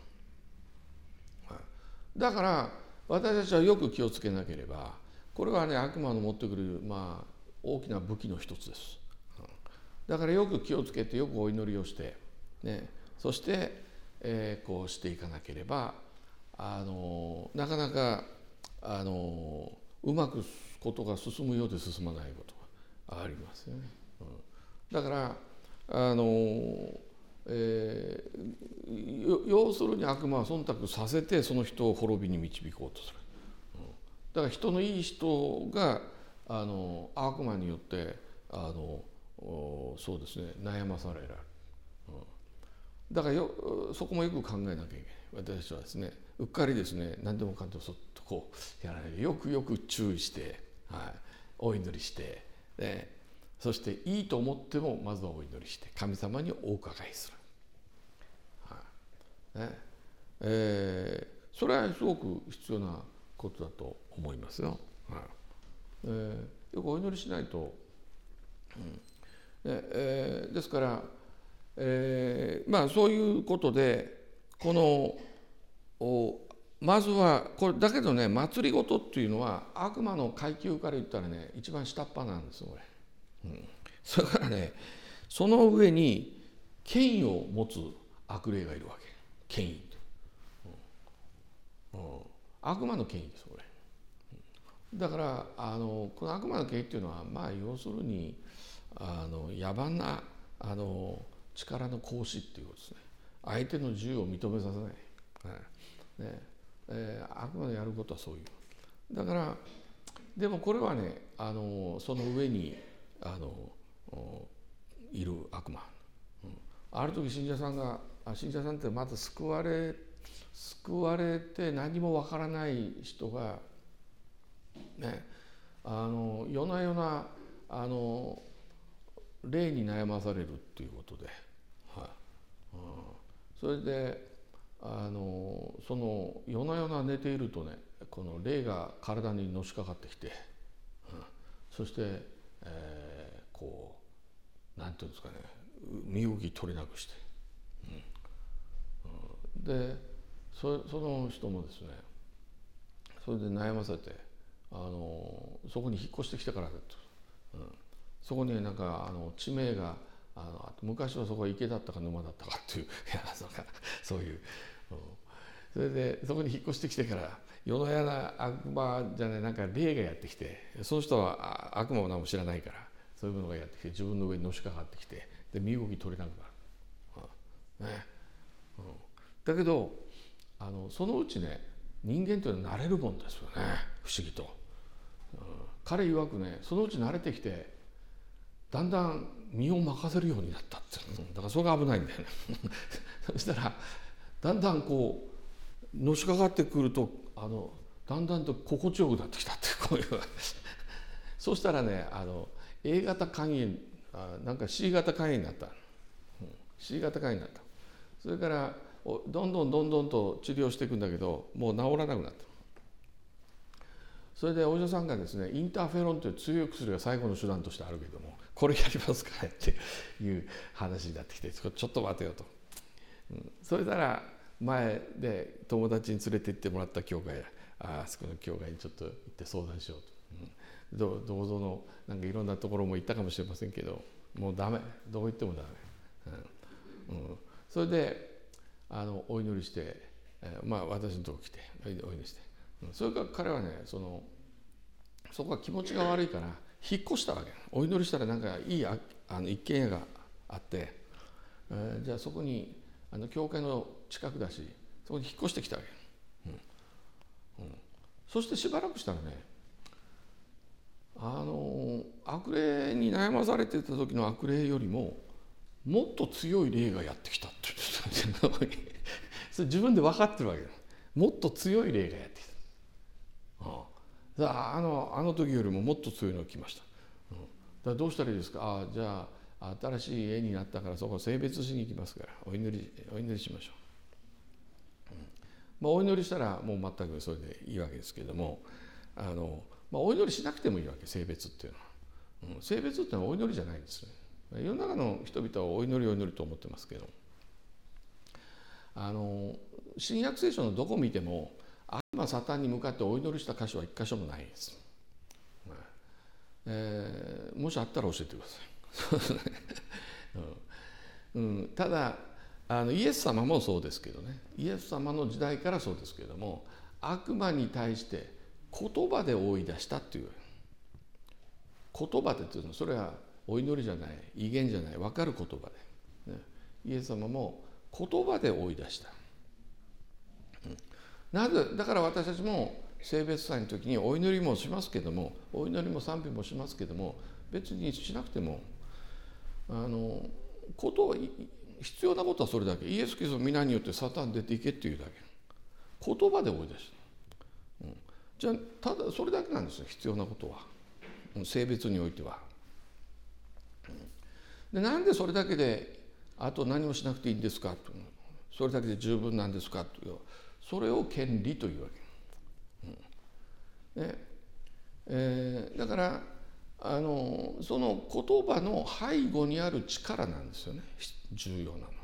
A: だから私たちはよく気をつけなければ、これはね悪魔の持ってくる、まあ、大きな武器の一つです。だからよく気をつけてよくお祈りをして、ね、そして、えー、こうしていかなければあのなかなかあのうまくことが進むようで進まないことがありますよね、うん、だからあのえー、要するに悪魔は忖度させてその人を滅びに導こうとする、うん、だから人のいい人があの悪魔によってあのそうですね悩まされられる、うん、だからよそこもよく考えなきゃいけない。私はですねうっかりですね何でもかんでもそっとこうやらないでよくよく注意して、はい、お祈りして、ね、そしていいと思ってもまずはお祈りして神様にお伺いする、はいねえー、それはすごく必要なことだと思いますよ、はいえー、よくお祈りしないと、うんねえー、ですから、えー、まあそういうことでこのまずはこれだけどね祭りごとっていうのは悪魔の階級から言ったらね一番下っ端なんですよこれ、うん、それからねその上に権威を持つ悪霊がいるわけ。権威、うんうん、悪魔の権威ですこれ。だからあのこの悪魔の権威っていうのはまあ要するにあの野蛮なあの力の行使っていうことですね。相手の自由を認めさせない、はいねえー、悪魔のやることはそういう。だからでもこれはねあのその上にあのいる悪魔、うん、ある時信者さんが信者さんってまず救われ救われて何もわからない人がねあの夜な夜なあの霊に悩まされるっていうことで、はいうん、それであのその夜な夜な寝ているとね、この霊が体にのしかかってきて、うん、そして、えー、こうなんていうんですかね、身動き取れなくして、うんうん、で そ, その人もですね、それで悩ませて、あのそこに引っ越してきてからだと、うん、そこになんかあの地名があの昔はそこは池だったか沼だったかっていう、いやそうかそういう、うん、それでそこに引っ越してきてから夜な夜な悪魔じゃない、なんか霊がやってきて、その人は悪魔も何も知らないから、そういうものがやってきて自分の上にのしかかってきて、で身動き取れなくなる、うんねうん、だけどあのそのうちね、人間というのは慣れるもんですよね、不思議と、うん、彼曰くね、そのうち慣れてきてだんだん身を任せるようになったって、だからそれが危ないんだよねそしたらだんだんこうのしかかってくると、あのだんだんと心地よくなってきたって、こういうそうしたらね、あの A 型肝炎、あなんか C 型肝炎になった、うん、C 型肝炎になった。それからどんどんどんどんと治療していくんだけど、もう治らなくなった。それでお医者さんがですね、インターフェロンという強い薬が最後の手段としてあるけども、これやりますかっていう話になってきて、ちょっと待てよと、うん、それなら前で友達に連れて行ってもらった教会や、ああそこの教会にちょっと行って相談しようと、うん、どどうぞのなんかいろんなところも行ったかもしれませんけど、もうダメ、どこ行ってもダメ、うんうん、それであのお祈りして、えー、まあ私のとこ来てお祈りして、それから彼はね、そのそこが気持ちが悪いから引っ越したわけ。お祈りしたらなんかいいああの一軒家があって、えー、じゃあそこにあの教会の近くだし、そこに引っ越してきたわけ、うんうん、そしてしばらくしたらね、あの悪霊に悩まされてた時の悪霊よりももっと強い霊がやってきたって言ってたそれ自分で分かってるわけだ。もっと強い霊がやってきた、ああ、あのあの時よりももっと強いのが来ました、うん、だからどうしたらいいですか。ああ、じゃあ新しい家になったからそこを性別しに行きますからお祈りお祈りしましょう、うんまあ、お祈りしたらもう全くそれでいいわけですけれども、あの、まあ、お祈りしなくてもいいわけ、性別っていうのは、うん、性別っていうのはお祈りじゃないんですね。世の中の人々はお祈りを祈りと思ってますけど、あの新約聖書のどこ見ても悪魔サタンに向かってお祈りした箇所は一箇所もないです、えー、もしあったら教えてください、うんうん、ただあのイエス様もそうですけどね、イエス様の時代からそうですけれども、悪魔に対して言葉で追い出したっていう、言葉でというのはそれはお祈りじゃない、威厳じゃない、分かる言葉で、ね、イエス様も言葉で追い出した、うん、なぜだから私たちも聖別祭の時にお祈りもしますけども、お祈りも賛美もしますけども、別にしなくてもあのこと必要なことはそれだけ。イエス・キリストの皆によってサタン出ていけっていうだけ、言葉で追い出した、うん、じゃあただそれだけなんですよ、必要なことは、性別においては、うん、でなんでそれだけであと何もしなくていいんですかと、それだけで十分なんですかという、それを権利というわけ、うんねえー、だからあのその言葉の背後にある力なんですよね、重要なのは、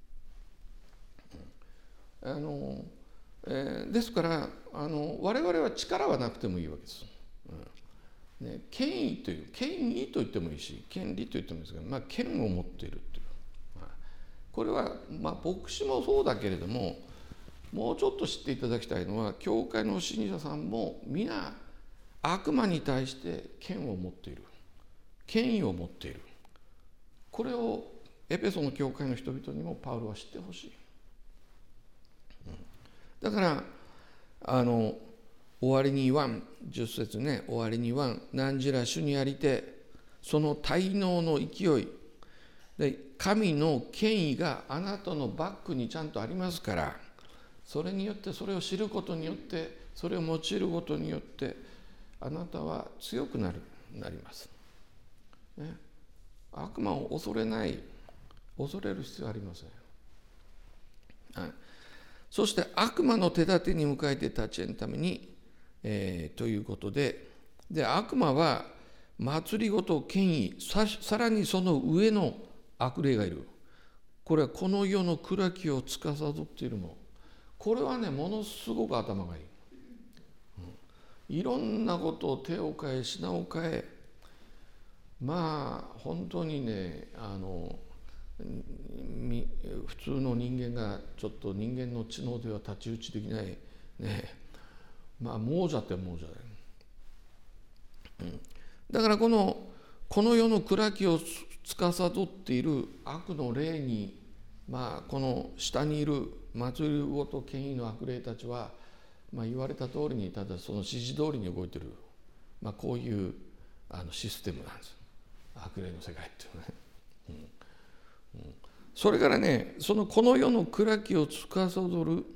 A: うんあのえー、ですからあの我々は力はなくてもいいわけです、うんね、権威という権威と言ってもいいし権利と言ってもいいですけど、まあ、権を持っているという、これは、まあ、牧師もそうだけれども、もうちょっと知っていただきたいのは、教会の信者さんも皆悪魔に対して権を持っている、権威を持っている、これをエペソの教会の人々にもパウロは知ってほしい、うん、だからあの終わりに言わん、じゅっ節ね、終わりに言わん、汝ら主にありてその滞納の勢いで神の権威があなたのバックにちゃんとありますから、それによってそれを知ることによってそれを用いることによってあなたは強くなるなります、ね、悪魔を恐れない、恐れる必要はありません、はい、 そして悪魔の手立てに向かえて立ち得るために、えー、ということで、で悪魔は祭りごと権威、さ、さらにその上の悪霊がいる。これはこの世の暗きを司っているもの。これはね、ものすごく頭がいい。うん、いろんなことを手を変え品を変え、まあ本当にね、あの普通の人間がちょっと人間の知能では太刀打ちできないね、まあ亡者って亡者だよ、うん、だからこのこの世の暗きを司っている悪の霊に、まあこの下にいる祭りごと権威の悪霊たちは、まあ、言われた通りに、ただその指示通りに動いてる、まあ、こういうあのシステムなんです、悪霊の世界っていうね、うんうん、それからね、そのこの世の暗きを司る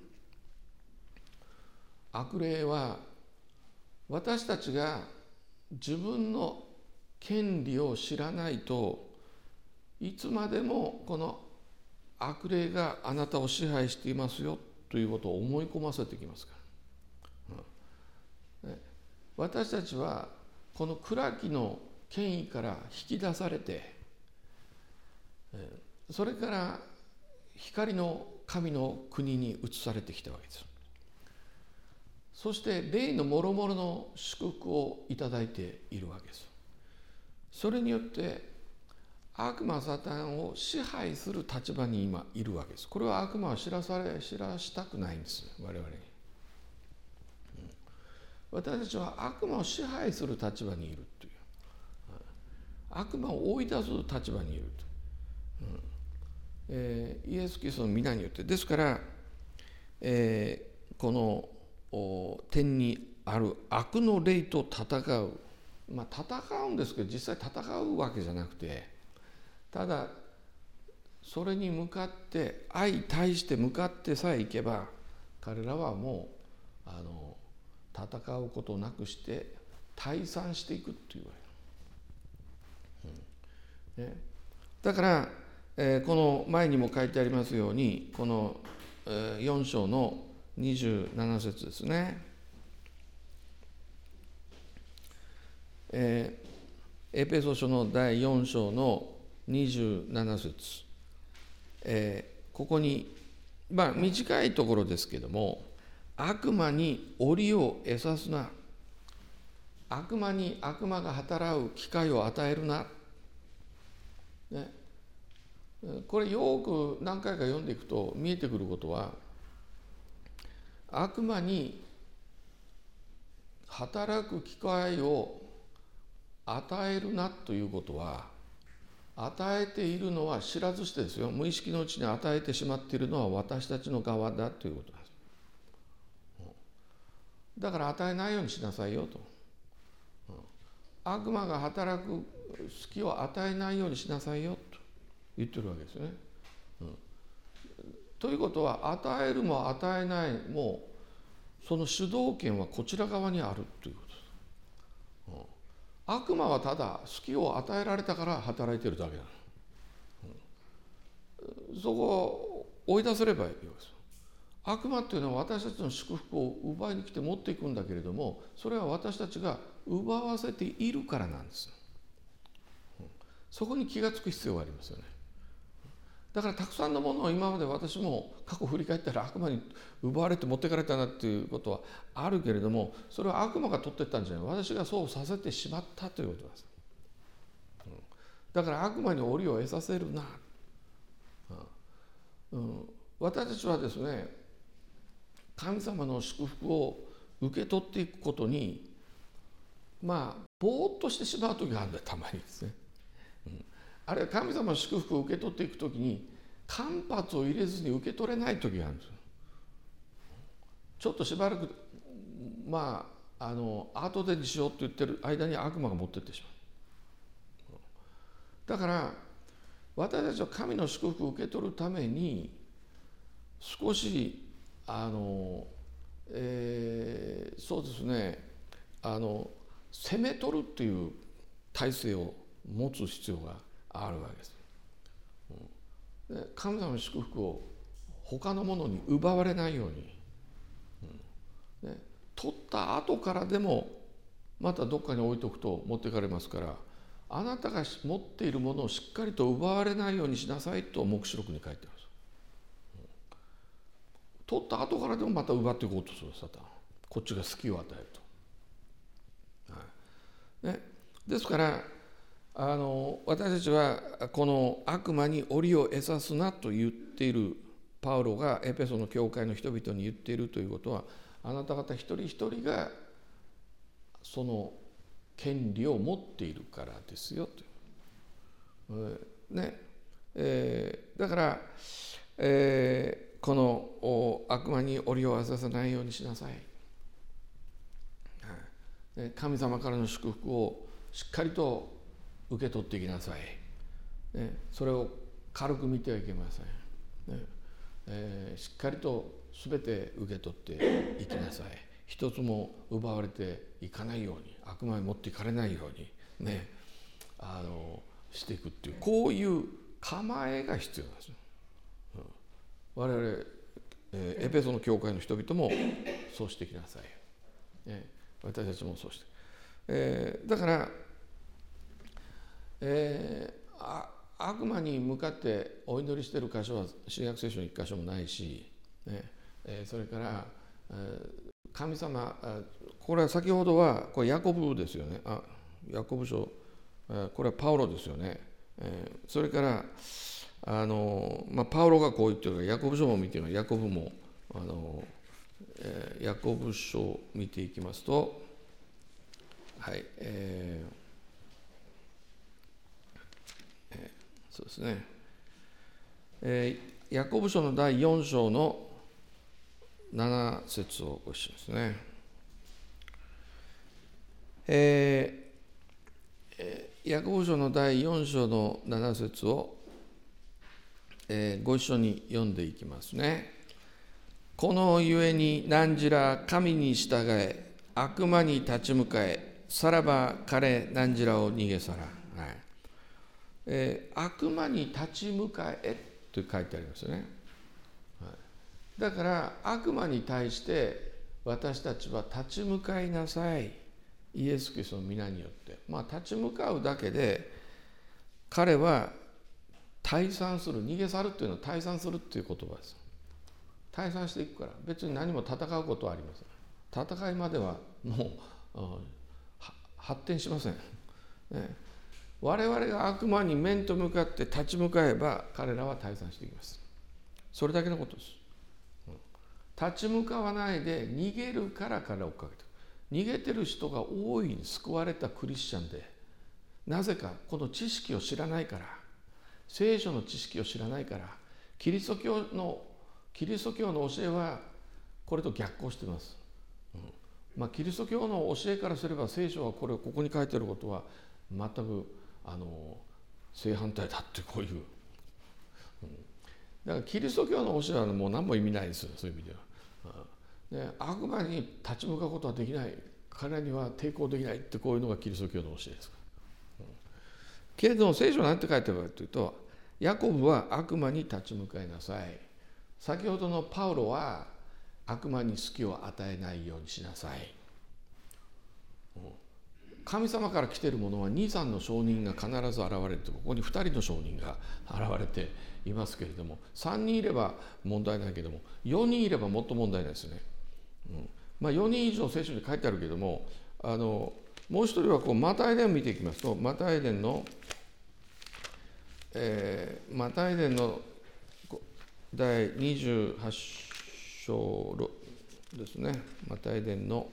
A: 悪霊は、私たちが自分の権利を知らないと、いつまでもこの悪霊があなたを支配していますよということを思い込ませてきますから、うんね、私たちはこの暗きの権威から引き出されて、それから光の神の国に移されてきたわけです。そして霊のもろもろの祝福をいただいているわけです。それによって悪魔サタンを支配する立場に今いるわけです。これは悪魔は知らされ知らしたくないんです、我々に、うん、私たちは悪魔を支配する立場にいるという、悪魔を追い出す立場にいると、うんえー、イエス・キリストの皆によって、ですから、えー、この天にある悪の霊と戦う、まあ戦うんですけど、実際戦うわけじゃなくて、ただそれに向かって相対して向かってさえいけば、彼らはもうあの戦うことなくして退散していくっていうわけ、うんね、だから、えー、この前にも書いてありますように、この、えー、よん章のにじゅうなな節ですね。えー、エペソ書のだいよん章のにじゅうなな節、えー、ここに、まあ短いところですけども、悪魔に檻を得さすな、悪魔に悪魔が働う機会を与えるな、ね、これよく何回か読んでいくと見えてくることは、悪魔に働く機会を与えるなということは、与えているのは知らずしてですよ、無意識のうちに与えてしまっているのは私たちの側だということなんです。だから与えないようにしなさいよと、悪魔が働く隙を与えないようにしなさいよと言ってるわけですよね、うん、ということは、与えるも与えないもその主導権はこちら側にあるということです、うん、悪魔はただ隙を与えられたから働いているだけだ、うん、そこを追い出せればいいわけです。悪魔っていうのは私たちの祝福を奪いに来て持っていくんだけれども、それは私たちが奪わせているからなんです、うん、そこに気がつく必要がありますよね。だからたくさんのものを今まで私も過去振り返ったら悪魔に奪われて持っていかれたなっていうことはあるけれども、それは悪魔が取っていったんじゃない、私がそうさせてしまったということです、うん、だから悪魔に檻を得させるな、うんうん、私たちはですね、神様の祝福を受け取っていくことに、まあぼーっとしてしまう時があるんだよ、たまにですね、うん、あるいは神様の祝福を受け取っていくときに間髪を入れずに受け取れないときがあるんですよ。ちょっとしばらくまああの後でにしようと言ってる間に悪魔が持ってってしまう。だから私たちは神の祝福を受け取るために少しあの、えー、そうですね、あの攻め取るっていう体制を持つ必要があるわけです。で、神様の祝福を他のものに奪われないように、うんね、取った後からでもまたどっかに置いとくと持ってかれますから、あなたが持っているものをしっかりと奪われないようにしなさいと黙示録に書いてあるんです。取った後からでもまた奪っていこうとするサタン、こっちが隙を与えると、はいね、ですからあの私たちはこの悪魔に檻を得さすなと言っているパウロがエペソの教会の人々に言っているということは、あなた方一人一人がその権利を持っているからですよという、ねえー、だから、えーこの悪魔に檻をあささないようにしなさい。神様からの祝福をしっかりと受け取っていきなさい。それを軽く見てはいけません。しっかりと全て受け取っていきなさい。一つも奪われていかないように、悪魔に持っていかれないようにね、あのしていくっていう、こういう構えが必要なんですよ。我々、えー、エペソの教会の人々もそうしてきなさい、えー、私たちもそうして、えー、だから、えー、あ悪魔に向かってお祈りしている箇所は新約聖書に一箇所もないし、ねえー、それから、えー、神様、これは先ほどはこれヤコブですよね。あヤコブ書、えー、これはパウロですよね。えー、それからあのまあ、パウロがこう言ってるから、ヤコブ書も見てる、ヤコブもあの、えー、ヤコブ書を見ていきますと、はい、えーえー、そうですね、えー、ヤコブ書のだいよん章のなな節をご一緒ですね。えー、ヤコブ書のだいよん章のなな節をえー、ご一緒に読んでいきますね。このゆえに汝ら神に従え、悪魔に立ち向かえ、さらば彼汝らを逃げ去らん、はいえー、悪魔に立ち向かえと書いてありますよね、はい、だから悪魔に対して私たちは立ち向かいなさい、イエス・キリストの皆によって、まあ、立ち向かうだけで彼は退散する、逃げ去るっていうのは退散するっていう言葉です。退散していくから、別に何も戦うことはありません。戦いまではもう発展しません、ね、我々が悪魔に面と向かって立ち向かえば彼らは退散していきます。それだけのことです。立ち向かわないで逃げるから彼らを追っかけてる。逃げてる人が多い、救われたクリスチャンで、なぜかこの知識を知らないから、聖書の知識を知らないから、キリスト教のキリスト教の教えはこれと逆行しています、うんまあ、キリスト教の教えからすれば聖書はこれここに書いてあることは全くあの正反対だってこういう、うん、だからキリスト教の教えはもう何も意味ないですよ、そういう意味では、うん、で悪魔に立ち向かうことはできない、彼には抵抗できないって、こういうのがキリスト教の教えですから、うん、けれども聖書は何て書いてあるかというと、ヤコブは悪魔に立ち向かいなさい、先ほどのパウロは悪魔に隙を与えないようにしなさい。神様から来ているものはに、さんの証人が必ず現れると、ここにふたりの証人が現れていますけれども、さんにんいれば問題ないけれどもよにんいればもっと問題ないですね、うんまあ、よにん以上聖書に書いてあるけれども、あのもう一人はこうマタイ伝を見ていきますと、マタイ伝の、えー、マタイ伝のだいにじゅうはち章ですね、マタイ伝の、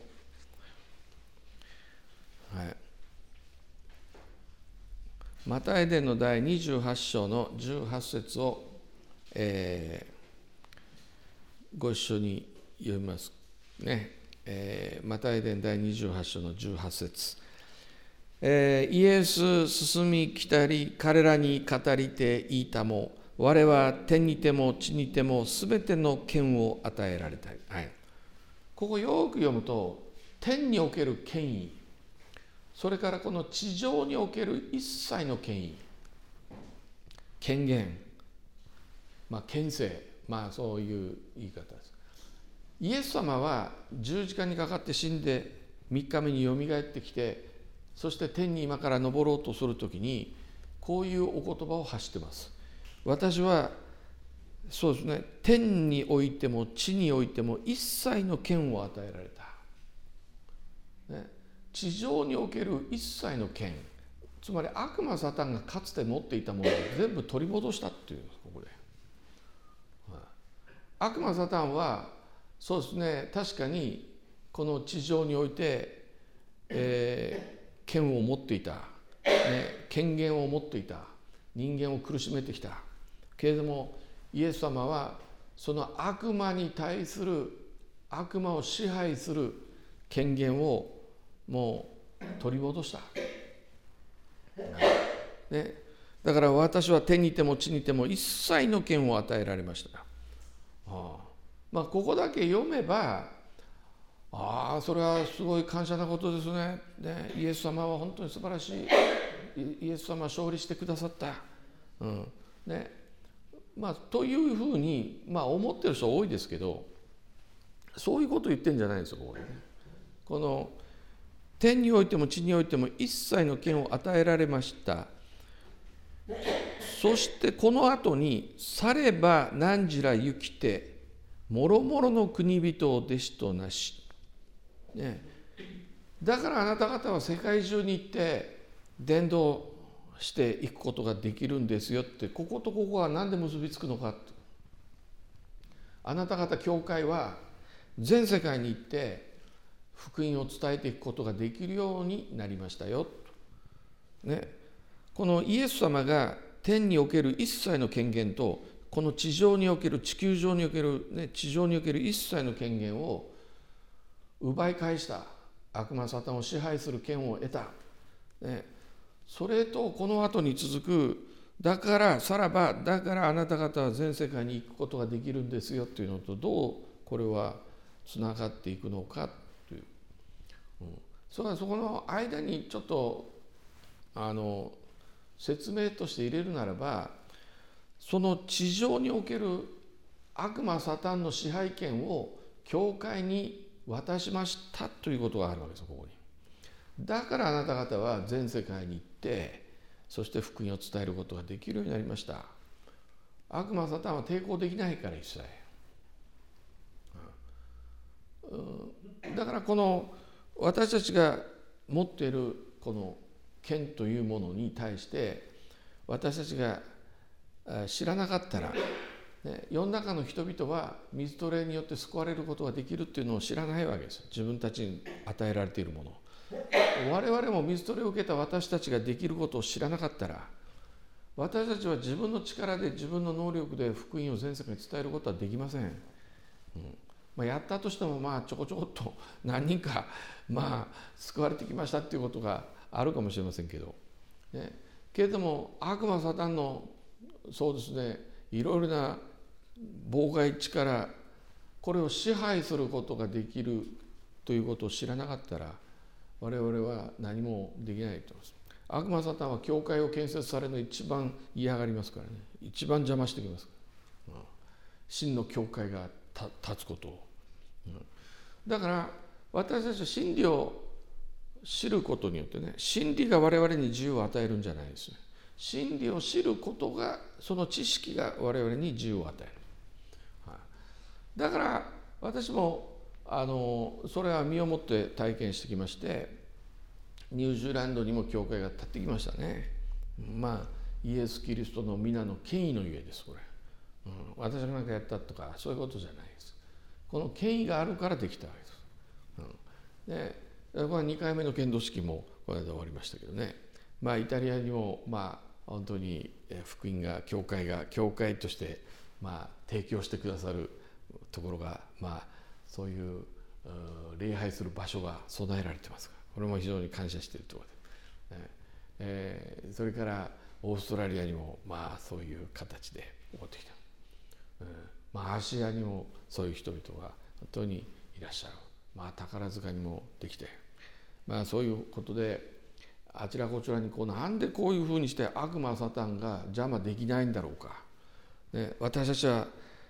A: はい、マタイ伝のだいにじゅうはち章のじゅうはち節を、えー、ご一緒に読みますね。えー、マタイ伝だいにじゅうはち章のじゅうはち節、えー、イエス進み来たり彼らに語りて言いたも、我は天にても地にてもすべての権を与えられたい、はい、ここよく読むと、天における権威、それからこの地上における一切の権威、権限、まあ、権勢、 まあそういう言い方です。イエス様は十字架にかかって死んでみっかめによみがえってきて、そして天に今から昇ろうとするときにこういうお言葉を発しています。私はそうですね、天においても地においても一切の権を与えられた、ね、地上における一切の権、つまり悪魔サタンがかつて持っていたものを全部取り戻したっていう、ここで悪魔サタンはそうですね、確かにこの地上において、えー、権を持っていた、ね、権限を持っていた、人間を苦しめてきたけれども、イエス様はその悪魔に対する、悪魔を支配する権限をもう取り戻した、ね、だから私は天にいても地にいても一切の権を与えられました。ああ、まあ、ここだけ読めば、ああそれはすごい感謝なことですね。ね、イエス様は本当に素晴らしい、イエス様は勝利してくださった、うんね、まあ、というふうに、まあ、思ってる人多いですけど、そういうことを言ってるんじゃないんですよ。ここでね、この天においても地においても一切の権を与えられました。そしてこの後に、されば汝ら行きてもろもろの国人を弟子となし、ね、だからあなた方は世界中に行って伝道していくことができるんですよって、こことここは何で結びつくのか。あなた方教会は全世界に行って福音を伝えていくことができるようになりましたよ、ね、このイエス様が天における一切の権限と、この地上における、地球上における、ね、地上における一切の権限を奪い返した、悪魔サタンを支配する権を得た、ね、それとこの後に続く、だからさらば、だからあなた方は全世界に行くことができるんですよっていうのと、どうこれはつながっていくのかという、うん、それはそこの間にちょっとあの説明として入れるならば、その地上における悪魔サタンの支配権を教会に渡しましたということがあるわけですよ、ここに。だからあなた方は全世界に行って、そして福音を伝えることができるようになりました。悪魔サタンは抵抗できないから、一切、うん、だからこの私たちが持っているこの権というものに対して、私たちが知らなかったら、ね、世の中の人々は水と霊によって救われることができるっていうのを知らないわけです。自分たちに与えられているもの、我々も水と霊を受けた私たちができることを知らなかったら、私たちは自分の力で、自分の能力で福音を全世界に伝えることはできません、うん、まあ、やったとしても、まあちょこちょこっと何人かまあ救われてきましたっていうことがあるかもしれませんけど、ね、けれども悪魔サタンのそうですね、いろいろな妨害力、これを支配することができるということを知らなかったら、我々は何もできないと思います。悪魔サタンは教会を建設されるの一番嫌がりますからね、一番邪魔してきますから、うん、真の教会が立つことを、うん、だから私たちは真理を知ることによってね、真理が我々に自由を与えるんじゃないですね。真理を知ることが、その知識が我々に自由を与える、はい、だから私もあのそれは身をもって体験してきまして、ニュージーランドにも教会が立ってきましたね。まあイエス・キリストの皆の権威のゆえです、これ、うん、私が何かやったとかそういうことじゃないです。この権威があるからできたわけです、うん、でこれはにかいめの献堂式もこの間終わりましたけどね、まあイタリアにもまあ本当に福音が教会が教会としてまあ提供してくださるところが、まあそういう礼拝する場所が備えられてますから、これも非常に感謝しているところで、えー、それからオーストラリアにもまあそういう形で起こってきた、うん、まあアジアにもそういう人々が本当にいらっしゃる、まあ宝塚にもできて、まあそういうことであちらこちらにこう、なんでこういうふうにして悪魔サタンが邪魔できないんだろうか、ね、私たちは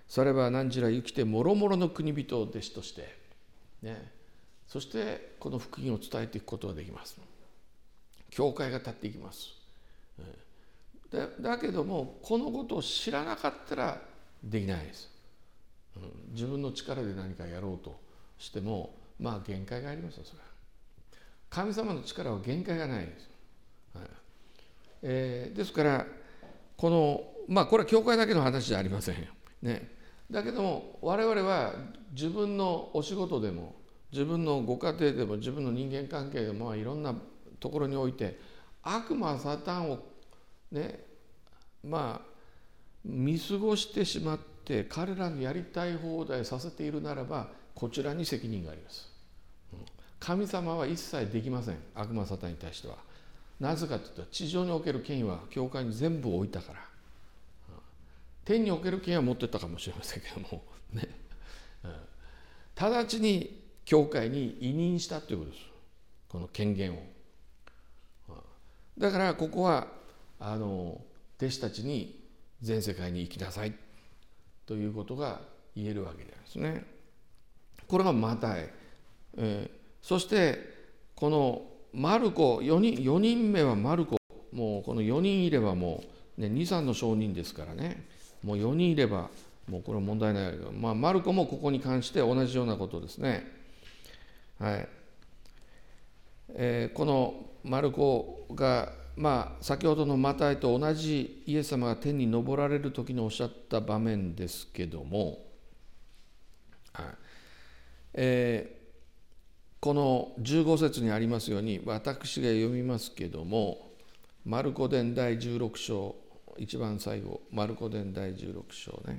A: されば何時ら生きてもろもろの国人を弟子として、ね、そしてこの福音を伝えていくことができます。教会が立っていきます。だ, だけどもこのことを知らなかったらできないです。うん、自分の力で何かやろうとしてもまあ限界がありますよ。それは神様の力は限界がないです。はい、えー、ですからこのまあこれは教会だけの話じゃありませんよ、ね、だけども我々は自分のお仕事でも自分のご家庭でも自分の人間関係でもいろんなところにおいて悪魔サタンをねまあ見過ごしてしまって彼らのやりたい放題させているならばこちらに責任があります。神様は一切できません、悪魔サタンに対しては。なぜかというと地上における権威は教会に全部置いたから。天における権威は持ってったかもしれませんけどもね、直ちに教会に委任したということです、この権限を。だからここはあの弟子たちに全世界に行きなさいということが言えるわけですね。これがマタイ、えー、そしてこのマルコよにん、よにんめはマルコ、もうこのよにんいればもう、ね、に、さんの証人ですからね、もうよにんいればもうこれは問題ないけど、まあ、マルコもここに関して同じようなことですね。はい、えー、このマルコがまあ、先ほどのマタイと同じイエス様が天に昇られる時におっしゃった場面ですけども、はい、えー、このじゅうご節にありますように私が読みますけども、マルコ伝第じゅうろく章、一番最後、マルコ伝第じゅうろく章ね、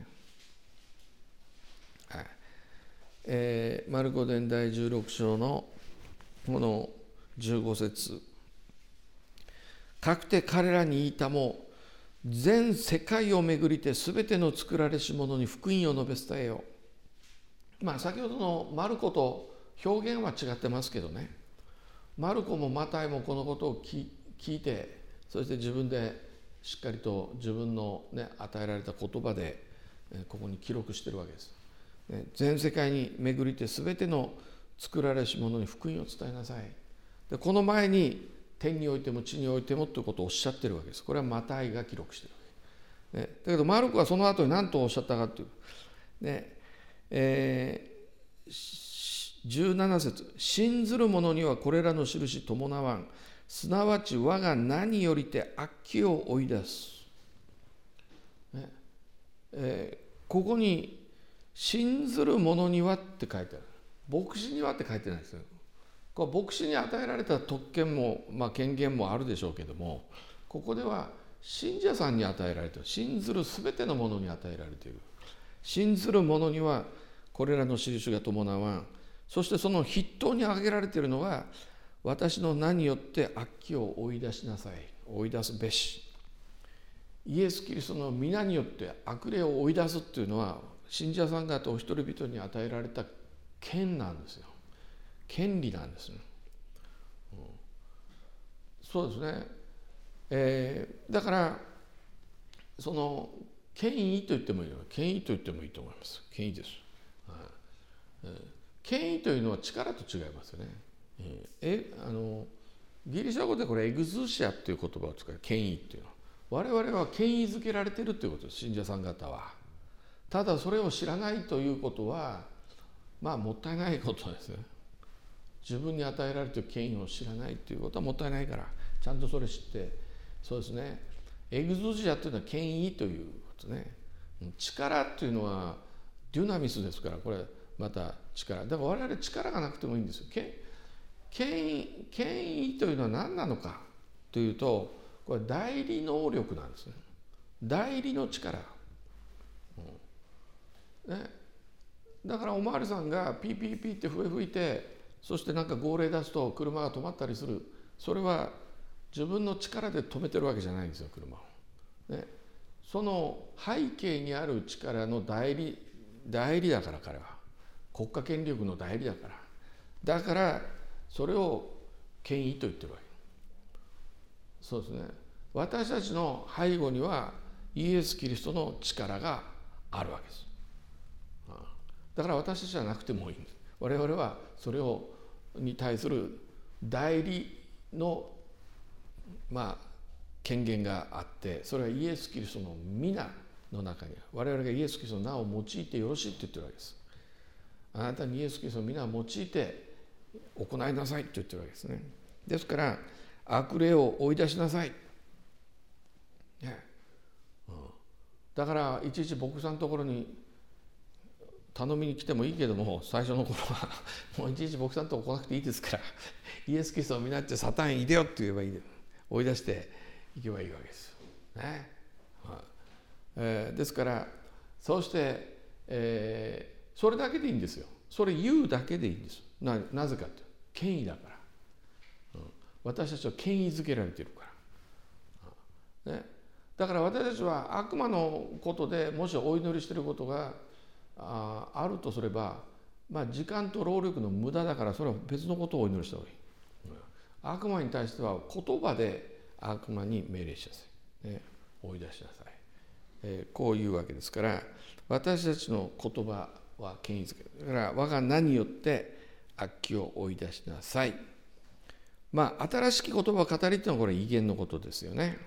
A: はい、えー、マルコ伝第じゅうろく章のこのじゅうご節、かくて彼らに言いたも全世界を巡りてすべての作られし者に福音を述べ伝えよう。まあ先ほどのマルコと表現は違ってますけどね、マルコもマタイもこのことを聞いて、そして自分でしっかりと自分の、ね、与えられた言葉でここに記録しているわけです。全世界に巡りてすべての作られし者に福音を伝えなさい。でこの前に天においても地においてもということをおっしゃっているわけです。これはマタイが記録しているわけ、ね、だけどマルコはその後に何とおっしゃったかという、ねえー、じゅうなな節、信ずる者にはこれらの印伴わん、すなわち我が名によりて悪鬼を追い出す、ねえー、ここに信ずる者にはって書いてある、牧師にはって書いてないですよ。牧師に与えられた特権も、まあ、権限もあるでしょうけども、ここでは信者さんに与えられている、信ずるすべてのものに与えられている。信ずる者にはこれらの印が伴わん。そしてその筆頭に挙げられているのが、私の名によって悪鬼を追い出しなさい、追い出すべし。イエス・キリストの皆によって悪霊を追い出すっていうのは、信者さん方お一人々に与えられた権なんですよ。権利なんですね、うん、そうですね、えー、だからその権威と言ってもいいよ、権威と言ってもいいと思います。権威です、はいえー、権威というのは力と違いますよね、えー、あのギリシャ語でこれエグズーシアという言葉を使う。権威っていうのは我々は権威づけられているということです。信者さん方はただそれを知らないということはまあもったいないことですね。自分に与えられている権威を知らないということはもったいないから、ちゃんとそれ知って、そうですね、エグゾジアというのは権威ということね。力というのはデュナミスですから、これまた力。だから我々力がなくてもいいんですよ。権威、権威というのは何なのかというと、これ代理能力なんですね。代理の力。うんね、だからおまわりさんがピーピーピーって笛吹いて、そしてなんか号令出すと車が止まったりする。それは自分の力で止めてるわけじゃないんですよ、車を。ね、その背景にある力の代理、代理だから彼は。国家権力の代理だから。だからそれを権威と言ってるわけ。そうですね。私たちの背後にはイエス・キリストの力があるわけです。 だから私たちじゃなくてもいいんです。我々はそれをに対する代理のまあ権限があって、それはイエス・キリストの皆の中に我々がイエス・キリストの名を用いてよろしいって言ってるわけです。あなたにイエス・キリストの皆を用いて行いなさいって言ってるわけですね。ですから悪霊を追い出しなさい、ねうん、だからいちいち牧師さんのところに頼みに来てもいいけども、最初の頃はもういちいち牧師さんのとこ来なくていいですから、イエス・キリストの皆ってサタンいでよって言えばいいで、追い出していけばいいわけですよ、ねはいえー、ですからそうして、えー、それだけでいいんですよ。それ言うだけでいいんです。 な, なぜかというと権威だから、うん、私たちは権威づけられているから、ね、だから私たちは悪魔のことでもしお祈りしていることが あ, あるとすれば、まあ、時間と労力の無駄だから、それは別のことをお祈りした方がいい。悪魔に対しては言葉で悪魔に命令しなさい、ね、追い出しなさい、えー、こういうわけですから、私たちの言葉は権威づける。だから我が名によって悪鬼を追い出しなさい。まあ新しき言葉を語りというのはこれ異言のことですよね。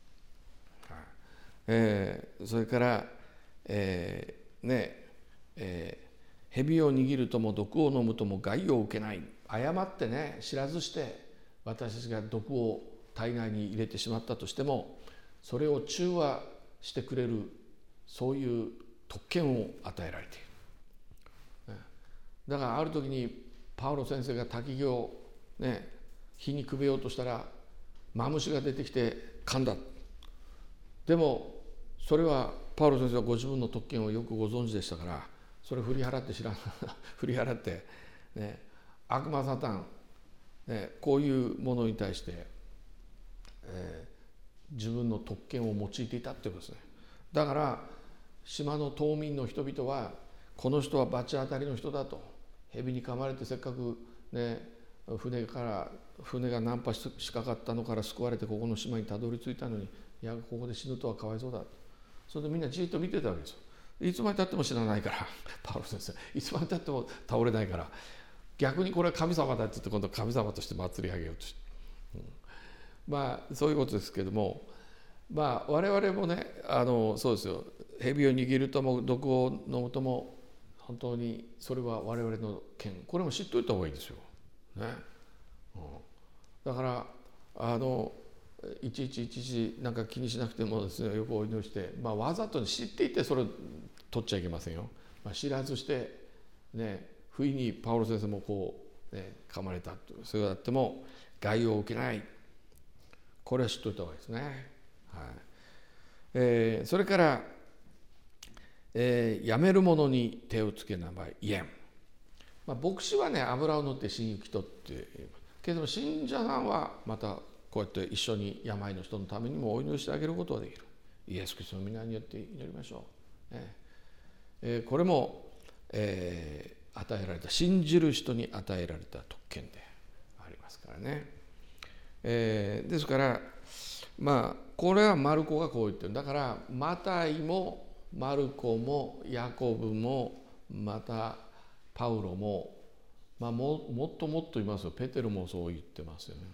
A: えー、それから、えー、ねえー、蛇を握るとも毒を飲むとも害を受けない。誤ってね、知らずして私たちが毒を体内に入れてしまったとしても、それを中和してくれる、そういう特権を与えられている。だからある時にパウロ先生が焚き木を、ね、火にくべようとしたらマムシが出てきて噛んだ。でもそれはパウロ先生はご自分の特権をよくご存知でしたから、それを振り払って知らん振り払って、ね、悪魔サタン、ね、こういうものに対して、えー、自分の特権を用いていたっていうことですね。だから島の島民の人々は、この人は罰当たりの人だと、蛇に噛まれてせっかくね船から船が難破しかかったのから救われてここの島にたどり着いたのに、いやここで死ぬとはかわいそうだ。それでみんなじっと見てたわけですよ。いつまでたっても死なないからパウロ先生、いつまでたっても倒れないから、逆にこれは神様だって言って今度は神様として祭り上げようとして、うん、まあそういうことですけども、まあ我々もね、あのそうですよ、蛇を握るとも毒を飲むとも、本当にそれは我々の権、これも知っておいた方がいいですよ、ねうん、だからあのいちいちいちいちなんか気にしなくてもですね、よくお祈りして、まあ、わざと知っていてそれを取っちゃいけませんよ、まあ、知らずしてね、不意にパウロ先生もこう、ね、噛まれたと、それがあっても害を受けない、これは知っておいた方がいいですね、はいえー、それから、えー、やめるものに手をつけなば言えん、まあ、牧師はね油を塗って死に行きとって言いますけども、信者さんはまたこうやって一緒に病の人のためにもお祈りしてあげることができる。イエス・キリストの皆によって祈りましょう、ねえー、これも、えー、与えられた、信じる人に与えられた特権でありますからね、えー、ですからまあこれはマルコがこう言ってる。だからマタイもマルコもヤコブもまたパウロも、まあ、も, もっともっと言いますよ、ペテロもそう言ってますよね。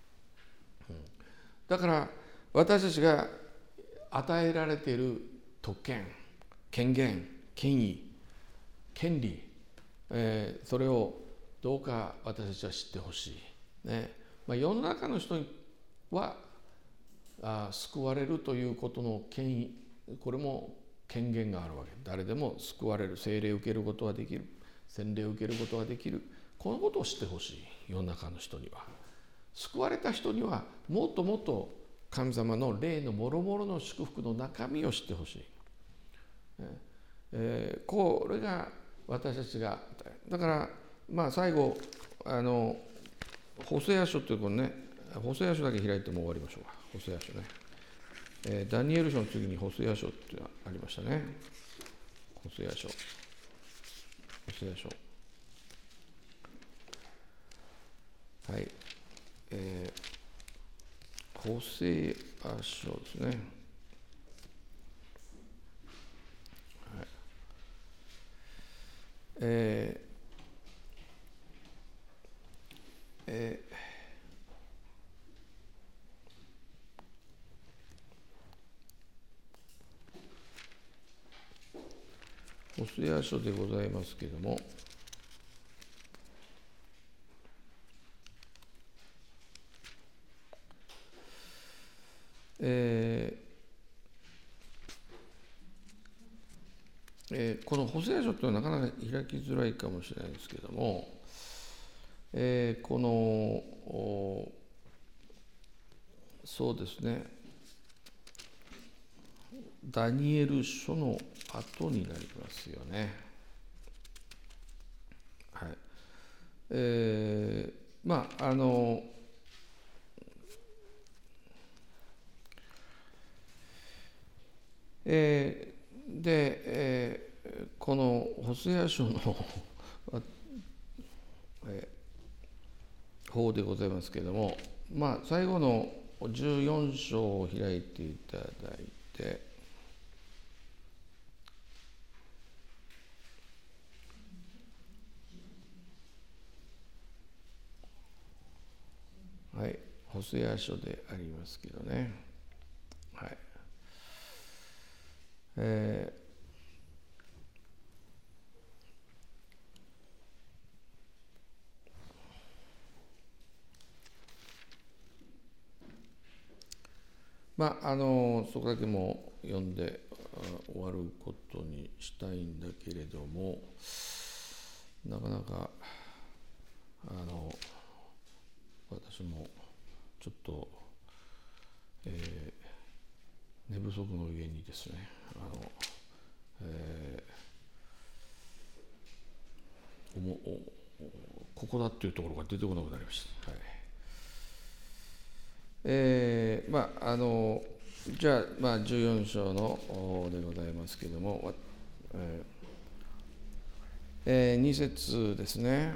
A: だから私たちが与えられている特権、権限、権威、権利、えー、それをどうか私たちは知ってほしい、ねまあ、世の中の人はあ救われるということの権威、これも権限があるわけ。誰でも救われる、聖霊を受けることができる、洗礼を受けることができる、このことを知ってほしい。世の中の人には、救われた人にはもっともっと神様の霊のもろもろの祝福の中身を知ってほしい、えー、これが私たちが、だからまあ最後あのホセア書というこのね、ホセア書だけ開いても終わりましょうか。ホセア書ね、えー、ダニエル書の次にホセア書ってありましたね。ホセア書、ホセア書、はい、えー、ホセア書ですね、はい、 えーえー、ホセア書でございますけれども、えーえー、このホセア書というのはなかなか開きづらいかもしれないですけれども、えー、このそうですね、ダニエル書の後になりますよね。はい。えー、まああのえー、で、えー、このホセア書のえー、方でございますけれども、まあ、最後のじゅうよん章を開いていただいて、はい、ホセア書でありますけどね、はい、えーまあ、あのそこだけも読んで終わることにしたいんだけれども、なかなかあの私もちょっと、えー、寝不足の上にですね、あの、えー、おもおここだっていうところが出てこなくなりました。はい。えー、まああのじゃあ、まあ、じゅうよん章のでございますけれども、えー、に節ですね、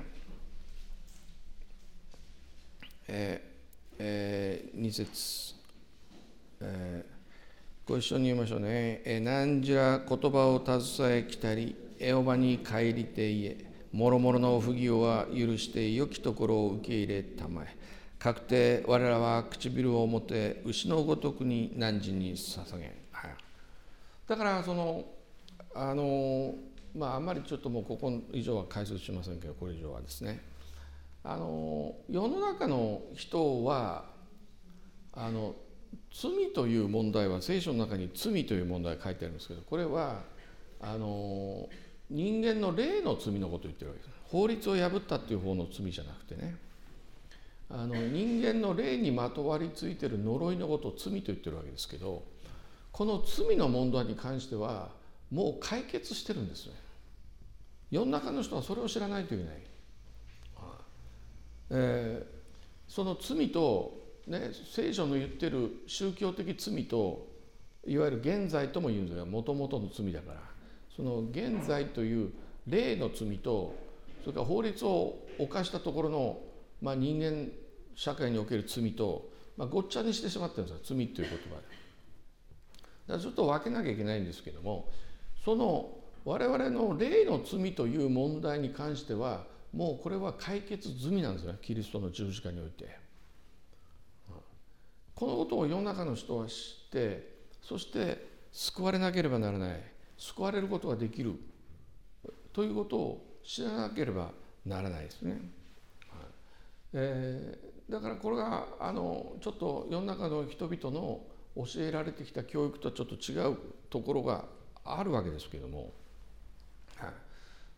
A: えーえー、に節、えー、ご一緒に言いましょうね。えー、何じら言葉を携えきたり、エホバに帰りて言え、もろもろの不義は許して良きところを受け入れたまえ。かくて我らは唇を持て牛のごとくに汝に捧げ、はい、だからそのあのまああんまりちょっともうここ以上は解説しませんけど、これ以上はですね、あの世の中の人はあの罪という問題は聖書の中に罪という問題が書いてあるんですけど、これはあの人間の霊の罪のことを言ってるわけです。法律を破ったっていう方の罪じゃなくてね、あの人間の霊にまとわりついている呪いのことを罪と言ってるわけですけど、この罪の問題に関してはもう解決してるんですね。世の中の人はそれを知らないといけない。えー、その罪と、ね、聖書の言ってる宗教的罪といわゆる現在とも言うんですが、もともとの罪だから、その現在という霊の罪と、それから法律を犯したところの、まあ、人間社会における罪と、まあ、ごっちゃにしてしまってるんですよ、罪という言葉で。だからちょっと分けなきゃいけないんですけども、その我々の霊の罪という問題に関してはもうこれは解決済みなんですよね、キリストの十字架において。このことを世の中の人は知って、そして救われなければならない、救われることができるということを知らなければならないですね。えー、だからこれがあのちょっと世の中の人々の教えられてきた教育とはちょっと違うところがあるわけですけども、はい、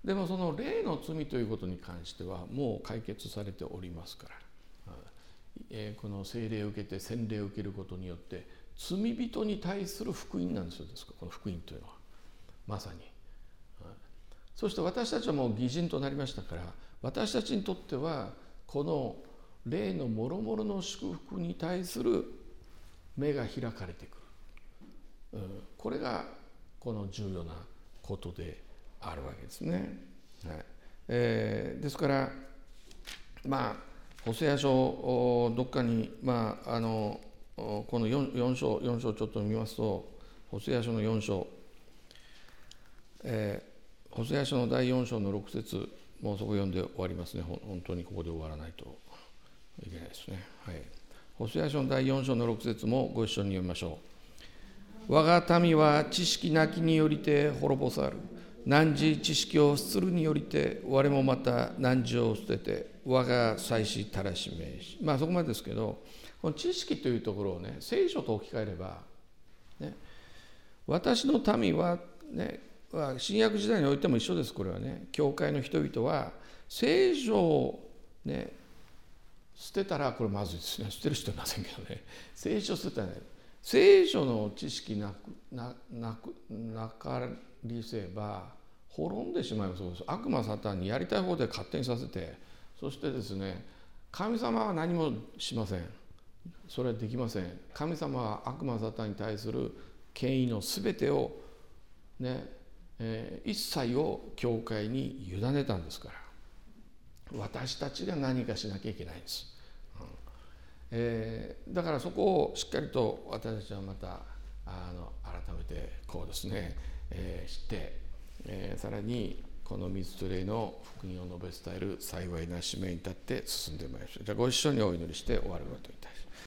A: でもその霊の罪ということに関してはもう解決されておりますから、はい、えー、この聖霊を受けて洗礼を受けることによって罪人に対する福音なんですよ、ですからこの福音というのはまさに、はい、そして私たちはもう義人となりましたから、私たちにとってはこの霊のもろもろの祝福に対する目が開かれてくる、うん、これがこの重要なことであるわけですね。はい、えー、ですからまあホセア書どっかに、まあ、あのこの 4, 4章4章ちょっと見ますと、ホセア書のよん章、えホセア書のだいよん章のろく節、もうそこ読んで終わりますね。本当にここで終わらないといけないですね。はい。ホセア書のだいよん章のろく節もご一緒に読みましょう。我が民は知識なきによりて滅ぼさる。汝知識をするによりて、我もまた汝を捨てて、我が祭司たらしめし。まあそこまでですけど、この知識というところをね、聖書と置き換えれば、ね、私の民は、ね、新約時代においても一緒です。これはね、教会の人々は聖書を、ね、捨てたら、これまずいですね。捨てる人いませんけどね、聖書捨てたらね、聖書の知識なくななくなかりせば滅んでしまいます。悪魔サタンにやりたい方で勝手にさせて、そしてですね、神様は何もしません。それはできません。神様は悪魔サタンに対する権威のすべてをね、えー、一切を教会に委ねたんですから、私たちが何かしなきゃいけないんです。うんえー、だからそこをしっかりと私たちはまたあの改めてこうですね、えー、知って、えー、さらにこのミストレイの福音を述べ伝える幸いな使命に立って進んでまいりましょう。じゃあご一緒にお祈りして終わることに。